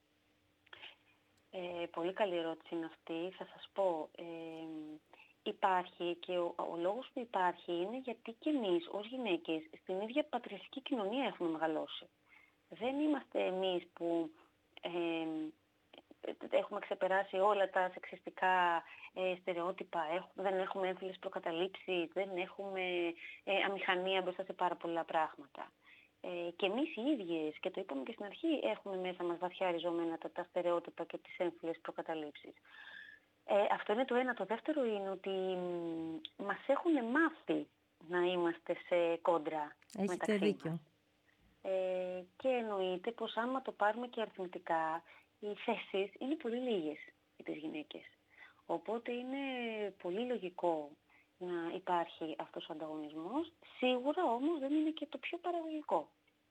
Ε, πολύ καλή ερώτηση είναι αυτή. Θα σας πω, ε, υπάρχει και ο, ο λόγος που υπάρχει είναι γιατί κι εμείς ως γυναίκες στην ίδια πατριαρχική κοινωνία έχουμε μεγαλώσει. Δεν είμαστε εμείς που... Ε, έχουμε ξεπεράσει όλα τα σεξιστικά ε, στερεότυπα, έχουμε, δεν έχουμε έμφυλες προκαταλήψεις, δεν έχουμε ε, αμηχανία μπροστά σε πάρα πολλά πράγματα. Ε, και εμείς οι ίδιες, και το είπαμε και στην αρχή, έχουμε μέσα μας βαθιά ριζωμένα τα, τα στερεότυπα και τις έμφυλες προκαταλήψεις. Ε, αυτό είναι το ένα. Το δεύτερο είναι ότι μ, μας έχουν μάθει να είμαστε σε κόντρα. Έχετε δίκιο. Ε, και εννοείται πως άμα το πάρουμε και αριθμητικά, οι θέσεις είναι πολύ λίγες για τις γυναίκες. Οπότε είναι πολύ λογικό να υπάρχει αυτός ο ανταγωνισμός. Σίγουρα όμως δεν είναι και το πιο παραγωγικό.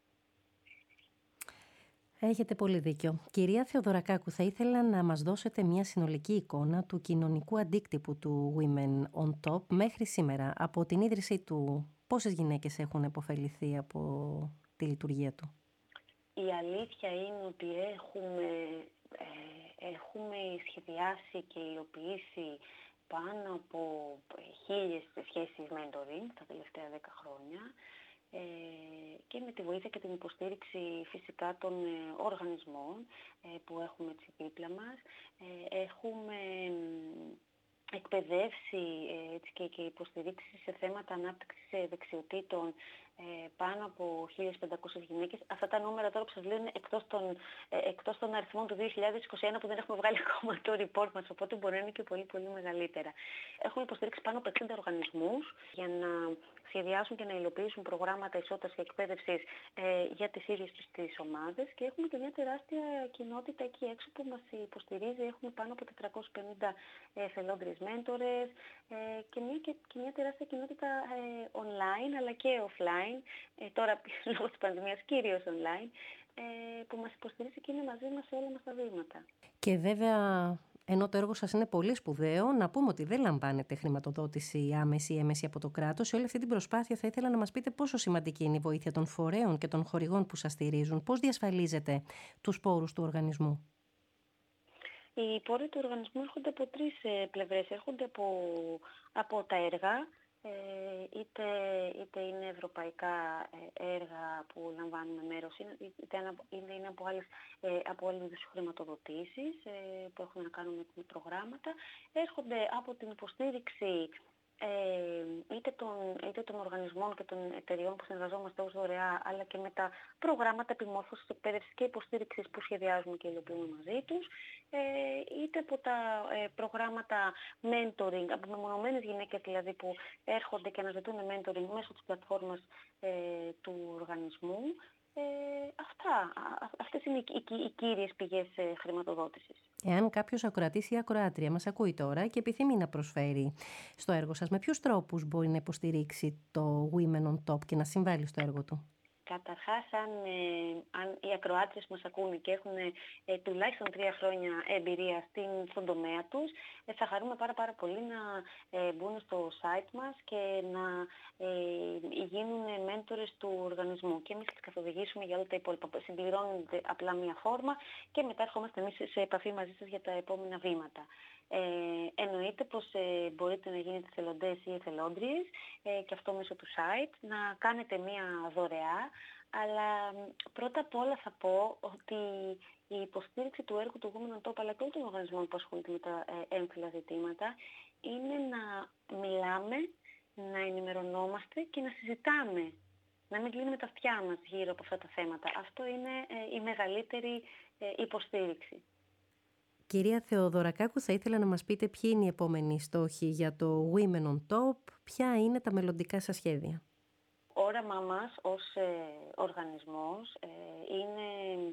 Έχετε πολύ δίκιο. Κυρία Θεοδωρακάκου, θα ήθελα να μας δώσετε μια συνολική εικόνα του κοινωνικού αντίκτυπου του Women on Top μέχρι σήμερα. Από την ίδρυσή του, πόσες γυναίκες έχουν επωφεληθεί από τη λειτουργία του? Η αλήθεια είναι ότι έχουμε, ε, έχουμε σχεδιάσει και υλοποιήσει πάνω από χίλιες σχέσεις mentoring τα τελευταία δέκα χρόνια ε, και με τη βοήθεια και την υποστήριξη φυσικά των ε, οργανισμών ε, που έχουμε έτσι δίπλα μας. Ε, έχουμε εκπαιδεύσει ε, έτσι, και, και υποστηρίξει σε θέματα ανάπτυξης δεξιοτήτων ε, πάνω από χίλιες πεντακόσιες γυναίκες. Αυτά τα νούμερα τώρα που σας λέω είναι εκτός των, ε, εκτός των αριθμών του δύο χιλιάδες είκοσι ένα που δεν έχουμε βγάλει ακόμα το report μας, οπότε μπορεί να είναι και πολύ πολύ μεγαλύτερα. Έχουμε υποστηρίξει πάνω από εξήντα οργανισμούς για να σχεδιάσουν και να υλοποιήσουν προγράμματα ισότητας και εκπαίδευσης ε, για τις ίδιες τους τις ομάδες και έχουμε και μια τεράστια κοινότητα εκεί έξω που μας υποστηρίζει. Έχουμε πάνω από τετρακόσιες πενήντα εθελόντριες μέντορες ε, και, μια, και, και μια τεράστια κοινότητα ε, online αλλά και offline, ε, τώρα λόγω της πανδημίας κυρίως online, ε, που μας υποστηρίζει και είναι μαζί μας σε όλα μας τα βήματα. Και βέβαια, ενώ το έργο σας είναι πολύ σπουδαίο, να πούμε ότι δεν λαμβάνετε χρηματοδότηση άμεση ή έμεση από το κράτος. Σε όλη αυτή την προσπάθεια θα ήθελα να μας πείτε πόσο σημαντική είναι η βοήθεια των φορέων και των χορηγών που σας στηρίζουν. Πώς διασφαλίζετε τους πόρους του οργανισμού? Οι πόροι του οργανισμού έρχονται από τρεις ε, πλευρές. Έρχονται από, από τα έργα, ε, είτε, είτε είναι ευρωπαϊκά ε, έργα που λαμβάνουμε μέρος, είτε είναι, είναι από άλλες, ε, από άλλες είδους χρηματοδοτήσεις ε, που έχουν να κάνουν με προγράμματα. Έρχονται από την υποστήριξη Ε, είτε, των, είτε των οργανισμών και των εταιριών που συνεργαζόμαστε ως δωρεά, αλλά και με τα προγράμματα επιμόρφωσης, εκπαίδευσης και υποστήριξης που σχεδιάζουμε και υλοποιούμε μαζί τους, ε, είτε από τα ε, προγράμματα mentoring, από μεμονωμένες γυναίκες δηλαδή που έρχονται και αναζητούν mentoring μέσω της πλατφόρμας ε, του οργανισμού. Ε, αυτά, α, αυτές είναι οι, οι, οι κύριες πηγές ε, χρηματοδότησης. Εάν κάποιος ακροατής ή ακροάτρια μας ακούει τώρα και επιθυμεί να προσφέρει στο έργο σας, με ποιους τρόπους μπορεί να υποστηρίξει το Women on Top και να συμβάλλει στο έργο του? Καταρχάς, αν, ε, αν οι ακροάτριες που μας ακούνε και έχουν ε, τουλάχιστον τρία χρόνια εμπειρία στην, στον τομέα τους, ε, θα χαρούμε πάρα πάρα πολύ να ε, μπουν στο site μας και να ε, γίνουν μέντορες του οργανισμού. Και εμείς θα τις καθοδηγήσουμε για όλα τα υπόλοιπα. Συμπληρώνονται απλά μία φόρμα και μετά ερχόμαστε εμείς σε επαφή μαζί σας για τα επόμενα βήματα. Ε, εννοείται πως ε, μπορείτε να γίνετε εθελοντές ή εθελόντριες ε, και αυτό μέσω του site, να κάνετε μία δωρεά, αλλά πρώτα απ' όλα θα πω ότι η υποστήριξη του έργου του Women on Top αλλά και όλων των οργανισμών που ασχολούνται με τα ε, έμφυλα ζητήματα είναι να μιλάμε, να ενημερωνόμαστε και να συζητάμε, να μην κλείνουμε τα αυτιά μας γύρω από αυτά τα θέματα. Αυτό είναι ε, η μεγαλύτερη ε, υποστήριξη. Κυρία Θεοδωρακάκου, θα ήθελα να μας πείτε ποιοι είναι οι επόμενοι στόχοι για το Women on Top, ποια είναι τα μελλοντικά σας σχέδια? Όραμά μας ως ε, οργανισμός ε, είναι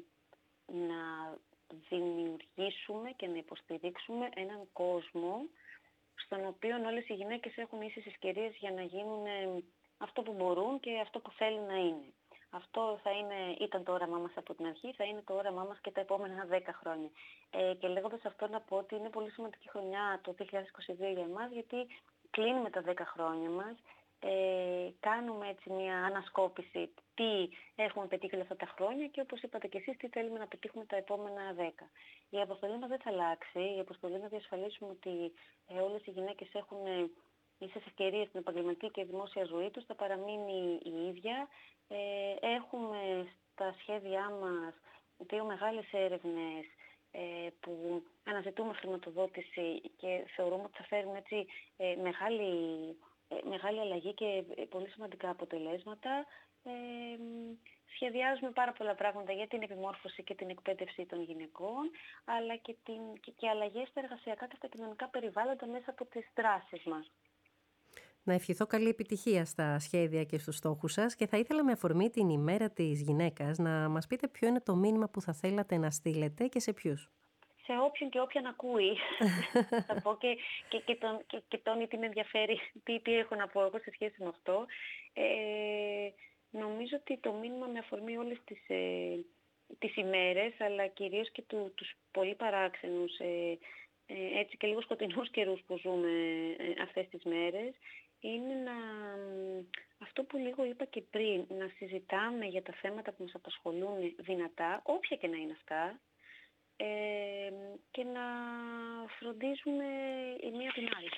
να δημιουργήσουμε και να υποστηρίξουμε έναν κόσμο στον οποίο όλες οι γυναίκες έχουν ίσες ευκαιρίες για να γίνουν ε, αυτό που μπορούν και αυτό που θέλουν να είναι. Αυτό θα είναι, ήταν το όραμά μας από την αρχή, θα είναι το όραμά μας και τα επόμενα δέκα χρόνια. Ε, και λέγοντας αυτό να πω ότι είναι πολύ σημαντική χρονιά το δύο χιλιάδες είκοσι δύο για εμάς, γιατί κλείνουμε τα δέκα χρόνια μας, ε, κάνουμε έτσι μια ανασκόπηση τι έχουμε πετύχει όλα αυτά τα χρόνια και όπως είπατε και εσείς τι θέλουμε να πετύχουμε τα επόμενα δέκα. Η αποστολή μας δεν θα αλλάξει, η αποστολή να διασφαλίσουμε ότι ε, όλες οι γυναίκες έχουν ε, ίσες ευκαιρίες στην επαγγελματική και δημόσια ζωή τους, θα παραμείνει η ίδια. Ε, έχουμε στα σχέδιά μας δύο μεγάλες έρευνες ε, που αναζητούμε χρηματοδότηση και θεωρούμε ότι θα φέρουν έτσι ε, μεγάλη, ε, μεγάλη αλλαγή και ε, πολύ σημαντικά αποτελέσματα. Ε, σχεδιάζουμε πάρα πολλά πράγματα για την επιμόρφωση και την εκπαίδευση των γυναικών, αλλά και, την, και, και αλλαγές στα εργασιακά και στα κοινωνικά περιβάλλοντα μέσα από τις δράσεις μας. Να ευχηθώ καλή επιτυχία στα σχέδια και στους στόχους σας και θα ήθελα με αφορμή την ημέρα της γυναίκας να μας πείτε ποιο είναι το μήνυμα που θα θέλατε να στείλετε και σε ποιους. Σε όποιον και όποιον ακούει. Θα πω και, και, και, τον, και, και τον ή την ενδιαφέρει τι, τι έχω να πω εγώ σε σχέση με αυτό. Ε, νομίζω ότι το μήνυμα με αφορμή όλες τις, ε, τις ημέρες, αλλά κυρίως και του, τους πολύ παράξενους ε, ε, έτσι και λίγο σκοτεινούς καιρούς που ζούμε ε, αυτές τις μέρες, είναι να, αυτό που λίγο είπα και πριν, να συζητάμε για τα θέματα που μας απασχολούν δυνατά, όποια και να είναι αυτά, ε, και να φροντίζουμε η μία την άλλη.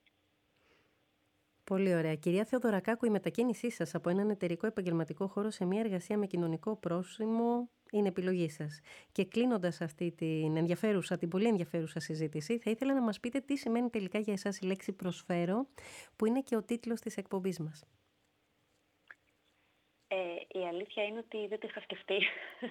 Πολύ ωραία. Κυρία Θεοδωρακάκου, η μετακίνησή σας από έναν εταιρικό επαγγελματικό χώρο σε μια εργασία με κοινωνικό πρόσημο είναι επιλογή σας. Και κλείνοντας αυτή την ενδιαφέρουσα, την πολύ ενδιαφέρουσα συζήτηση, θα ήθελα να μας πείτε τι σημαίνει τελικά για εσάς η λέξη προσφέρω, που είναι και ο τίτλος της εκπομπής μας. Ε, η αλήθεια είναι ότι δεν το είχα σκεφτεί.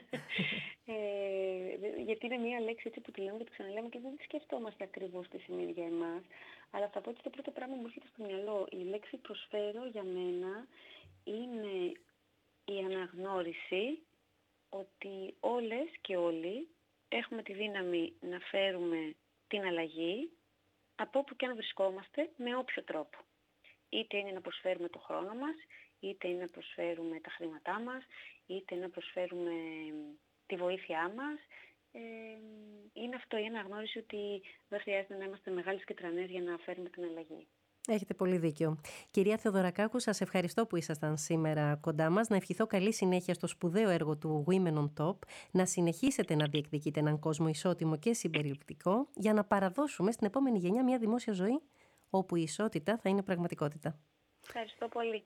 ε, γιατί είναι μια λέξη έτσι που τη λέμε και τη ξαναλέμε και δεν τη σκεφτόμαστε ακριβώς τι σημαίνει για εμάς. Αλλά θα πω ότι το πρώτο πράγμα που μου έρχεται στο μυαλό, η λέξη προσφέρω για μένα είναι η αναγνώριση ότι όλες και όλοι έχουμε τη δύναμη να φέρουμε την αλλαγή από όπου και αν βρισκόμαστε, με όποιο τρόπο. Είτε είναι να προσφέρουμε το χρόνο μας, είτε είναι να προσφέρουμε τα χρήματά μας, είτε να προσφέρουμε τη βοήθειά μας. Ε, είναι αυτό η αναγνώριση ότι δεν χρειάζεται να είμαστε μεγάλες και τρανές για να φέρουμε την αλλαγή. Έχετε πολύ δίκιο. Κυρία Θεοδωρακάκου, σας ευχαριστώ που ήσασταν σήμερα κοντά μας. Να ευχηθώ καλή συνέχεια στο σπουδαίο έργο του Women on Top, να συνεχίσετε να διεκδικείτε έναν κόσμο ισότιμο και συμπεριληπτικό, για να παραδώσουμε στην επόμενη γενιά μια δημόσια ζωή όπου η ισότητα θα είναι πραγματικότητα. Ευχαριστώ πολύ.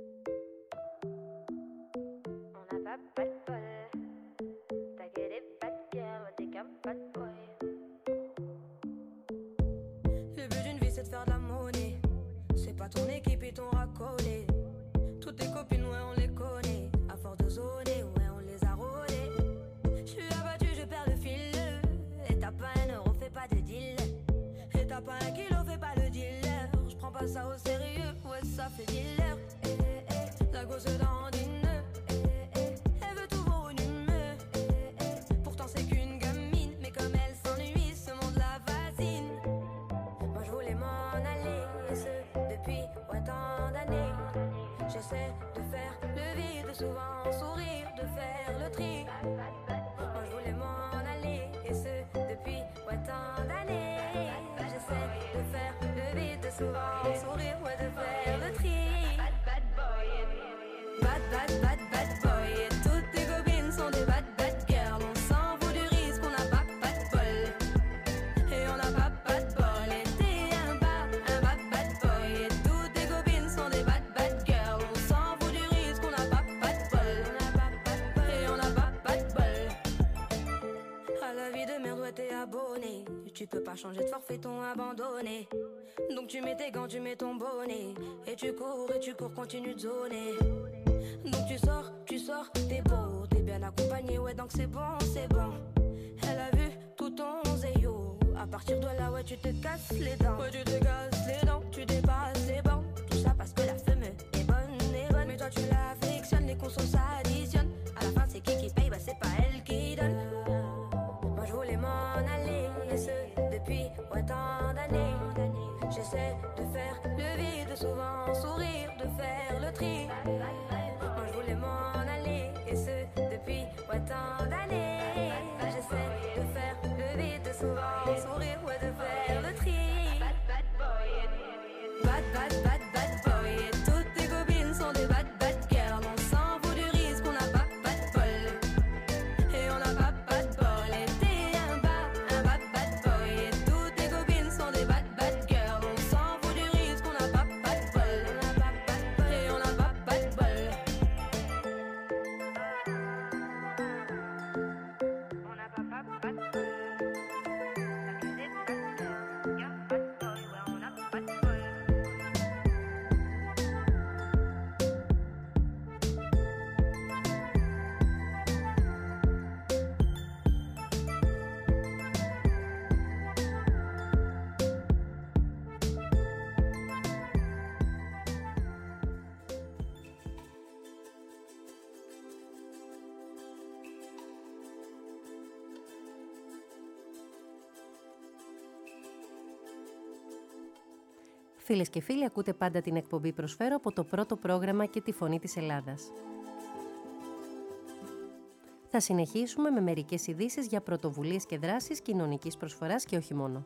Pas ton équipe et ton racolé. Toutes tes copines, ouais, on les connaît. À force de zoner, ouais, on les a rôlées. J'suis abattu, je perds le fil. Et t'as pas un euro, fais pas de deal. Et t'as pas un kilo, fais pas le dealer. J'prends pas ça au sérieux, ouais, ça fait dealer. Eh, eh, la gosse dandine. Eh, eh, elle veut tout volume. Eh, eh, pourtant c'est qu'une gamine. Mais comme elle s'ennuie, ce monde la fascine. Moi je voulais m'en aller. Et ce depuis ouais, tant d'années, j'essaie de faire le vide, souvent sourire, de faire le tri. Moi je voulais m'en aller, et ce depuis ouais, tant d'années. J'essaie de faire le vide, souvent sourire, ouais, de faire le tri. Bad, bad boy, bad, bad, bad, bad boy. Et toutes tes copines sont des bad, bad girls. On s'en fout du risque, on n'a pas, pas de bol. Et on n'a pas, pas de bol. Et t'es un bas, un bad, bad boy. Et toutes tes copines sont des bad, bad girls. On s'en fout du risque, on n'a pas, pas de bol. On n'a pas, pas de bol. Et on n'a pas, pas de bol. À la vie de merde, ouais, t'es abonné. Tu peux pas changer de forfait, ton abandonné. Donc tu mets tes gants, tu mets ton bonnet. Et tu cours, et tu cours, continue de zoner. Donc tu sors, tu sors, t'es beau, t'es bien accompagné, ouais, donc c'est bon, c'est bon. Elle a vu tout ton zéyo. À partir de là, ouais, tu te casses les dents. Ouais, tu te casses les dents, tu dépasses les bancs. Tout ça parce que la femme est bonne, est bonne. Mais toi, tu l'affectionnes, les consos s'additionnent. À la fin, c'est qui qui paye, bah c'est pas elle qui donne. Moi, je voulais m'en aller, et ce, depuis ouais, tant d'années. J'essaie de faire le vide, souvent sourire, de faire le tri. Moi, je voulais m'en aller, et ce, depuis ouais, tant d'années. J'essaie de faire le vide, souvent sourire, ouais, de faire le tri. Bad, bad boy. Bad, bad, bad, bad boy. Et toutes tes copines sont des bad, bad girls. On s'en fout du risque, on n'a pas, pas de bol. Et on n'a pas, pas de bol. Et t'es un bas, un bad, bad boy. Et toutes tes copines sont des bad, bad girls. On s'en fout du risque, on n'a pas, pas de bol. On n'a pas, pas de bol. Et on n'a pas, pas de bol. On n'a pas, pas, pas de bol. Φίλες και φίλοι, ακούτε πάντα την εκπομπή Προσφέρω από το πρώτο πρόγραμμα και τη Φωνή της Ελλάδας. Θα συνεχίσουμε με μερικές ειδήσεις για πρωτοβουλίες και δράσεις κοινωνικής προσφοράς και όχι μόνο.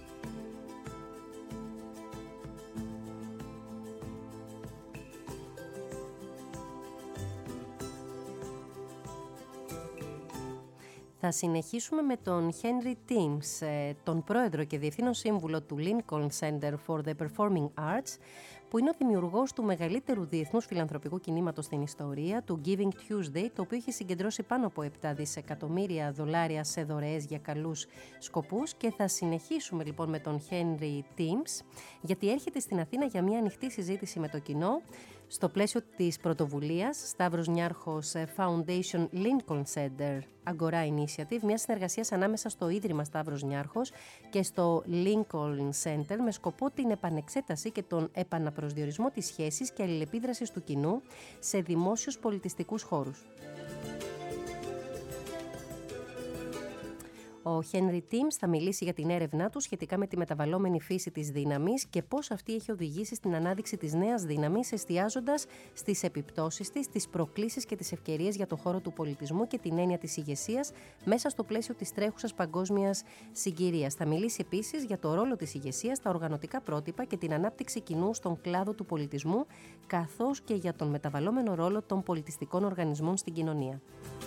Θα συνεχίσουμε με τον Henry Timms, τον πρόεδρο και διευθύνων σύμβουλο του Lincoln Center for the Performing Arts, που είναι ο δημιουργός του μεγαλύτερου διεθνούς φιλανθρωπικού κινήματος στην ιστορία, του Giving Tuesday, το οποίο έχει συγκεντρώσει πάνω από επτά δισεκατομμύρια δολάρια σε δωρεές για καλούς σκοπούς. Και θα συνεχίσουμε λοιπόν με τον Henry Timms, γιατί έρχεται στην Αθήνα για μια ανοιχτή συζήτηση με το κοινό, στο πλαίσιο της πρωτοβουλίας Σταύρος Νιάρχος Foundation Lincoln Center Agora Initiative, μια συνεργασία ανάμεσα στο Ίδρυμα Σταύρος Νιάρχος και στο Lincoln Center, με σκοπό την επανεξέταση και τον επαναπροσδιορισμό της σχέσης και αλληλεπίδρασης του κοινού σε δημόσιους πολιτιστικούς χώρους. Ο Henry Timms θα μιλήσει για την έρευνά του σχετικά με τη μεταβαλλόμενη φύση της δύναμης και πώς αυτή έχει οδηγήσει στην ανάδειξη της νέας δύναμης, εστιάζοντας στις επιπτώσεις της, τις προκλήσεις και τις ευκαιρίες για το χώρο του πολιτισμού και την έννοια της ηγεσίας μέσα στο πλαίσιο της τρέχουσας παγκόσμιας συγκυρίας. Θα μιλήσει επίσης για το ρόλο της ηγεσίας, τα οργανωτικά πρότυπα και την ανάπτυξη κοινού στον κλάδο του πολιτισμού, καθώς και για τον μεταβαλλόμενο ρόλο των πολιτιστικών οργανισμών στην κοινωνία.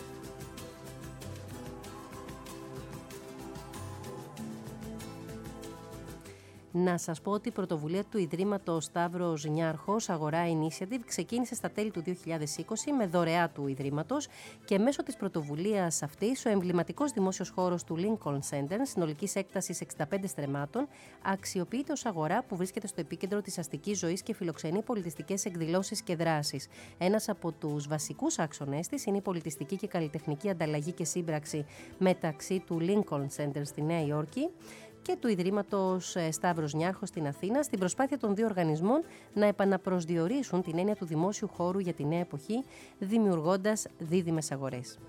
Να σας πω ότι η πρωτοβουλία του Ιδρύματος Σταύρος Νιάρχος Αγορά Initiative ξεκίνησε στα τέλη του δύο χιλιάδες είκοσι με δωρεά του Ιδρύματος και μέσω της πρωτοβουλίας αυτής ο εμβληματικός δημόσιος χώρος του Lincoln Center, συνολικής έκτασης εξήντα πέντε στρεμμάτων, αξιοποιείται ως αγορά που βρίσκεται στο επίκεντρο της αστικής ζωής και φιλοξενεί πολιτιστικές εκδηλώσεις και δράσεις. Ένας από τους βασικούς άξονες της είναι η πολιτιστική και καλλιτεχνική ανταλλαγή και σύμπραξη μεταξύ του Lincoln Center στη Νέα Υόρκη και του Ιδρύματος Σταύρος Νιάρχος στην Αθήνα, στην προσπάθεια των δύο οργανισμών να επαναπροσδιορίσουν την έννοια του δημόσιου χώρου για τη νέα εποχή, δημιουργώντας δίδυμες αγορές.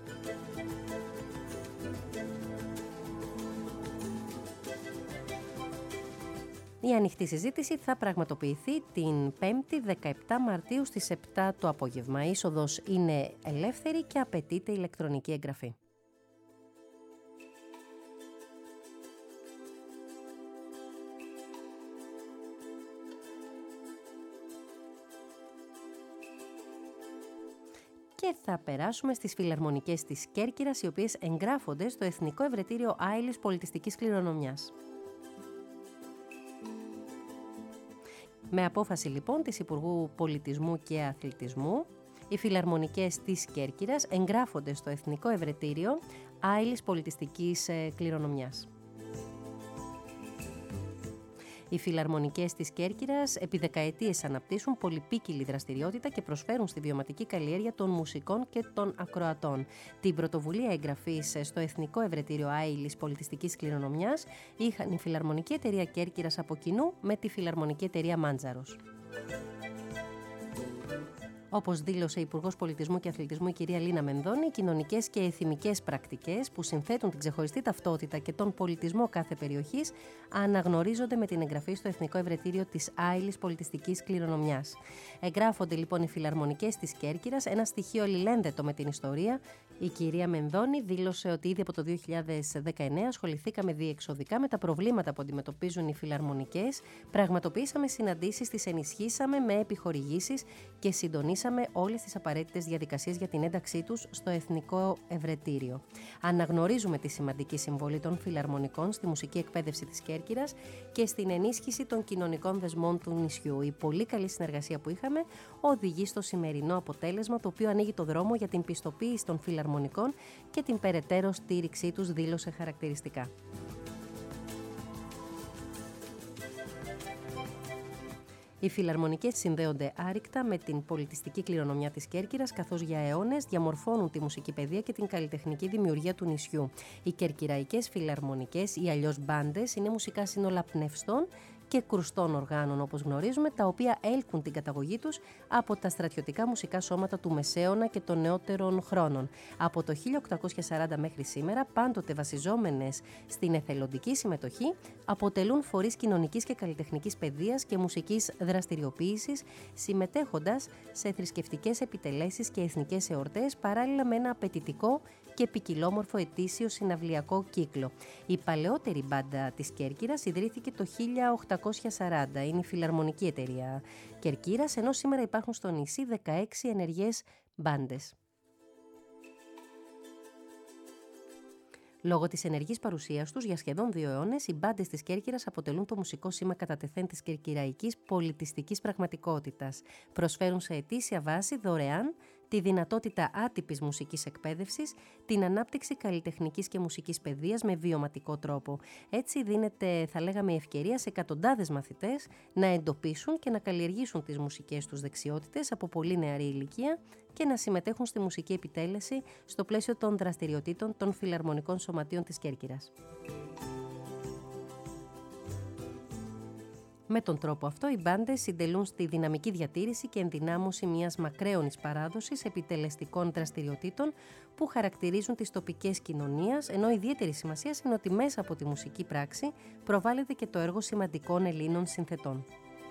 Η ανοιχτή συζήτηση θα πραγματοποιηθεί την πέμπτη δεκαεπτά Μαρτίου στις επτά το απόγευμα. Η είσοδος είναι ελεύθερη και απαιτείται ηλεκτρονική εγγραφή. Και θα περάσουμε στις φιλαρμονικές της Κέρκυρας, οι οποίες εγγράφονται στο Εθνικό Ευρετήριο Άιλης Πολιτιστικής Κληρονομιάς. Με απόφαση λοιπόν της Υπουργού Πολιτισμού και Αθλητισμού, οι φιλαρμονικές της Κέρκυρας εγγράφονται στο Εθνικό Ευρετήριο Άιλης Πολιτιστικής Κληρονομιάς. Οι φιλαρμονικές της Κέρκυρας επί δεκαετίες αναπτύσσουν πολυπίκυλη δραστηριότητα και προσφέρουν στη βιωματική καλλιέργεια των μουσικών και των ακροατών. Την πρωτοβουλία εγγραφής στο Εθνικό Ευρετήριο Άιλης Πολιτιστικής Κληρονομιάς είχαν η Φιλαρμονική Εταιρεία Κέρκυρας από κοινού με τη Φιλαρμονική Εταιρεία Μάντζαρος. Όπως δήλωσε η Υπουργός Πολιτισμού και Αθλητισμού η κυρία Λίνα Μενδώνη, οι κοινωνικές και εθιμικές πρακτικές που συνθέτουν την ξεχωριστή ταυτότητα και τον πολιτισμό κάθε περιοχής αναγνωρίζονται με την εγγραφή στο Εθνικό Ευρετήριο της Άιλης Πολιτιστικής Κληρονομιάς. Εγγράφονται λοιπόν οι φιλαρμονικές της Κέρκυρας, ένα στοιχείο αλληλένδετο με την ιστορία. Η κυρία Μενδώνη δήλωσε ότι ήδη από το δύο χιλιάδες δεκαεννέα ασχοληθήκαμε διεξοδικά με τα προβλήματα που αντιμετωπίζουν οι φιλαρμονικές, πραγματοποιήσαμε συναντήσεις, τις ενισχύσαμε με επιχορηγήσεις και συντονίσαμε όλες τις απαραίτητες διαδικασίες για την ένταξή τους στο Εθνικό Ευρετήριο. Αναγνωρίζουμε τη σημαντική συμβολή των φιλαρμονικών στη μουσική εκπαίδευση της Κέρκυρας και στην ενίσχυση των κοινωνικών δεσμών του νησιού. Η πολύ καλή συνεργασία που είχαμε οδηγεί στο σημερινό αποτέλεσμα, το οποίο ανοίγει το δρόμο για την πιστοποίηση των φιλαρμονικών και την περαιτέρω στήριξή τους, δήλωσε χαρακτηριστικά. Οι φιλαρμονικές συνδέονται άρρηκτα με την πολιτιστική κληρονομιά της Κέρκυρας, καθώς για αιώνες διαμορφώνουν τη μουσική παιδεία και την καλλιτεχνική δημιουργία του νησιού. Οι κερκυραϊκές φιλαρμονικές ή αλλιώς μπάντες είναι μουσικά σύνολα πνευστών και κρουστών οργάνων, όπως γνωρίζουμε, τα οποία έλκουν την καταγωγή τους από τα στρατιωτικά μουσικά σώματα του Μεσαίωνα και των νεότερων χρόνων. Από το χίλια οκτακόσια σαράντα μέχρι σήμερα, πάντοτε βασιζόμενες στην εθελοντική συμμετοχή, αποτελούν φορείς κοινωνικής και καλλιτεχνικής παιδείας και μουσικής δραστηριοποίησης, συμμετέχοντας σε θρησκευτικές επιτελέσεις και εθνικές εορτές, παράλληλα με ένα απαιτητικό και ποικιλόμορφο ετήσιο συναυλιακό κύκλο. Η παλαιότερη μπάντα της Κέρκυρας ιδρύθηκε το χίλια οκτακόσια σαράντα. Είναι η Φιλαρμονική Εταιρεία Κερκύρας, ενώ σήμερα υπάρχουν στο νησί δεκαέξι ενεργές μπάντες. Λόγω της ενεργής παρουσίας τους για σχεδόν δύο αιώνες, οι μπάντες της Κέρκυρας αποτελούν το μουσικό σήμα κατά τεθέν της κερκυραϊκής πολιτιστικής πραγματικότητας. Προσφέρουν σε ετήσια βάση δωρεάν τη δυνατότητα άτυπης μουσικής εκπαίδευσης, την ανάπτυξη καλλιτεχνικής και μουσικής παιδείας με βιωματικό τρόπο. Έτσι δίνεται, θα λέγαμε, η ευκαιρία σε εκατοντάδες μαθητές να εντοπίσουν και να καλλιεργήσουν τις μουσικές τους δεξιότητες από πολύ νεαρή ηλικία και να συμμετέχουν στη μουσική επιτέλεση στο πλαίσιο των δραστηριοτήτων των φιλαρμονικών σωματείων της Κέρκυρας. Με τον τρόπο αυτό, οι μπάντες συντελούν στη δυναμική διατήρηση και ενδυνάμωση μιας μακραίωνης παράδοσης επιτελεστικών δραστηριοτήτων που χαρακτηρίζουν τις τοπικές κοινωνίες, ενώ ιδιαίτερη σημασία είναι ότι μέσα από τη μουσική πράξη προβάλλεται και το έργο σημαντικών Ελλήνων συνθετών.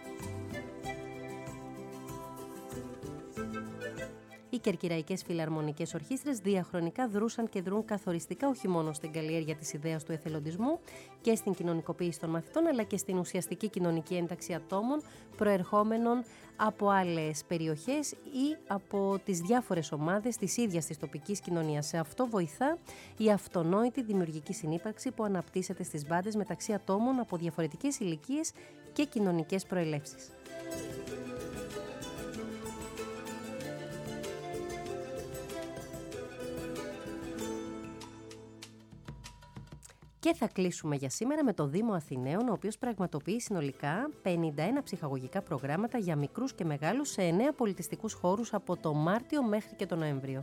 Οι Κερκυραϊκές Φιλαρμονικές Ορχήστρες διαχρονικά δρούσαν και δρούν καθοριστικά όχι μόνο στην καλλιέργεια της ιδέας του εθελοντισμού και στην κοινωνικοποίηση των μαθητών, αλλά και στην ουσιαστική κοινωνική ένταξη ατόμων προερχόμενων από άλλες περιοχές ή από τις διάφορες ομάδες της ίδιας της τοπικής κοινωνίας. Σε αυτό βοηθά η αυτονόητη δημιουργική συνύπαρξη που αναπτύσσεται στις μπάντες μεταξύ ατόμων από διαφορετικές ηλικίες και κοινωνικές προελεύσεις. Και θα κλείσουμε για σήμερα με το Δήμο Αθηναίων, ο οποίος πραγματοποιεί συνολικά πενήντα ένα ψυχαγωγικά προγράμματα για μικρούς και μεγάλους σε εννέα πολιτιστικούς χώρους από το Μάρτιο μέχρι και τον Νοέμβριο.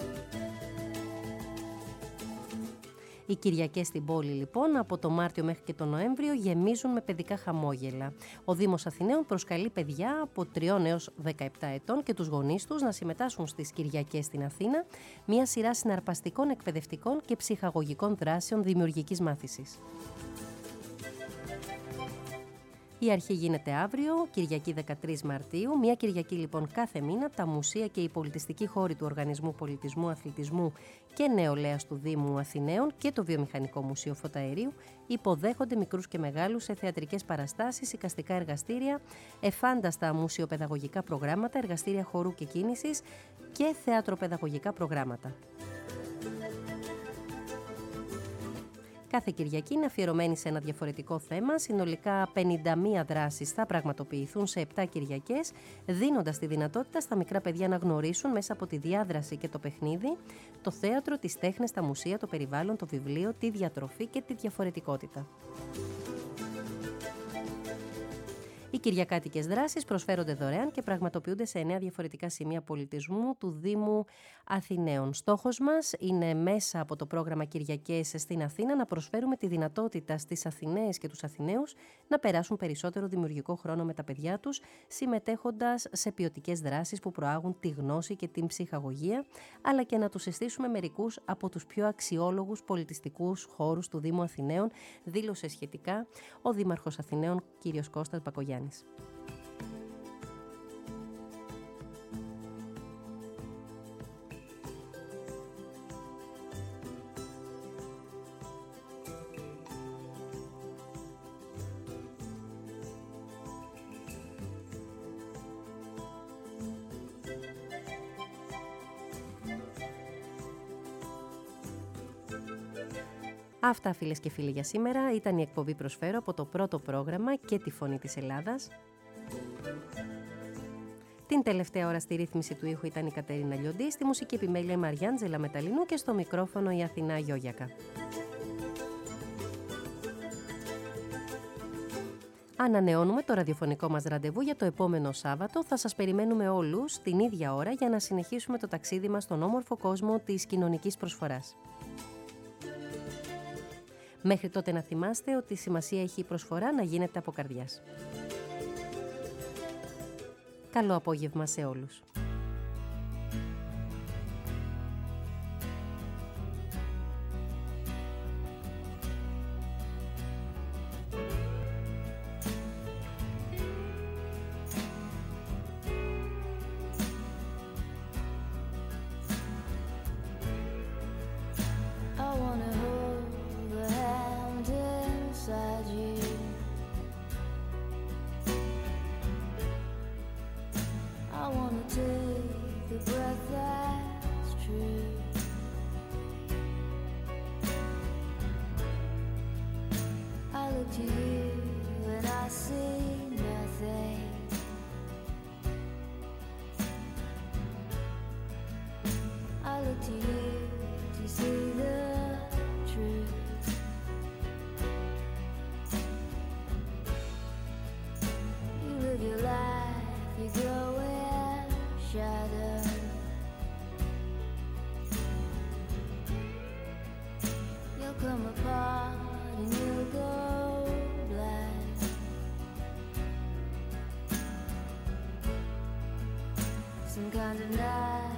Οι Κυριακές στην πόλη, λοιπόν, από το Μάρτιο μέχρι και τον Νοέμβριο γεμίζουν με παιδικά χαμόγελα. Ο Δήμος Αθηναίων προσκαλεί παιδιά από τριών έως δεκαεπτά ετών και τους γονείς τους να συμμετάσχουν στις Κυριακές στην Αθήνα, μια σειρά συναρπαστικών, εκπαιδευτικών και ψυχαγωγικών δράσεων δημιουργικής μάθησης. Η αρχή γίνεται αύριο, Κυριακή δεκατρείς Μαρτίου. Μια Κυριακή λοιπόν κάθε μήνα, τα μουσεία και οι πολιτιστικοί χώροι του Οργανισμού Πολιτισμού, Αθλητισμού και Νεολαίας του Δήμου Αθηναίων και το Βιομηχανικό Μουσείο Φωταερίου υποδέχονται μικρούς και μεγάλους σε θεατρικές παραστάσεις, εικαστικά εργαστήρια, εφάνταστα μουσιοπαιδαγωγικά προγράμματα, εργαστήρια χορού και κίνησης και θεατροπαιδαγωγικά προγράμματα. Κάθε Κυριακή είναι αφιερωμένη σε ένα διαφορετικό θέμα. Συνολικά πενήντα μία δράσεις θα πραγματοποιηθούν σε επτά Κυριακές, δίνοντας τη δυνατότητα στα μικρά παιδιά να γνωρίσουν μέσα από τη διάδραση και το παιχνίδι το θέατρο, τις τέχνες, τα μουσεία, το περιβάλλον, το βιβλίο, τη διατροφή και τη διαφορετικότητα. Οι κυριακάτικες δράσεις προσφέρονται δωρεάν και πραγματοποιούνται σε εννέα διαφορετικά σημεία πολιτισμού του Δήμου Αθηναίων. Στόχος μας είναι μέσα από το πρόγραμμα Κυριακές στην Αθήνα να προσφέρουμε τη δυνατότητα στις Αθηναίες και τους Αθηναίους να περάσουν περισσότερο δημιουργικό χρόνο με τα παιδιά τους, συμμετέχοντας σε ποιοτικές δράσεις που προάγουν τη γνώση και την ψυχαγωγία, αλλά και να τους συστήσουμε μερικούς από τους πιο αξιόλογους πολιτιστικούς χώρους του Δήμου Αθηναίων, δήλωσε σχετικά ο Δήμαρχος Αθηναίων κ. Κώστας Μπακογιάννης. Αυτά, φίλες και φίλοι, για σήμερα. Ήταν η εκπομπή Προσφέρω από το πρώτο πρόγραμμα και τη Φωνή της Ελλάδας. Την τελευταία ώρα στη ρύθμιση του ήχου ήταν η Κατερίνα Λιοντή, στη μουσική επιμέλεια η Μαριάντζελα Μεταλινού και στο μικρόφωνο η Αθηνά Γιώγιακα. Ανανεώνουμε το ραδιοφωνικό μας ραντεβού για το επόμενο Σάββατο. Θα σας περιμένουμε όλους την ίδια ώρα για να συνεχίσουμε το ταξίδι μας στον όμορφο κόσμο της κοινωνικής προσφοράς. Μέχρι τότε να θυμάστε ότι σημασία έχει η προσφορά να γίνεται από καρδιάς. Καλό απόγευμα σε όλους. I wanna take some kind of night.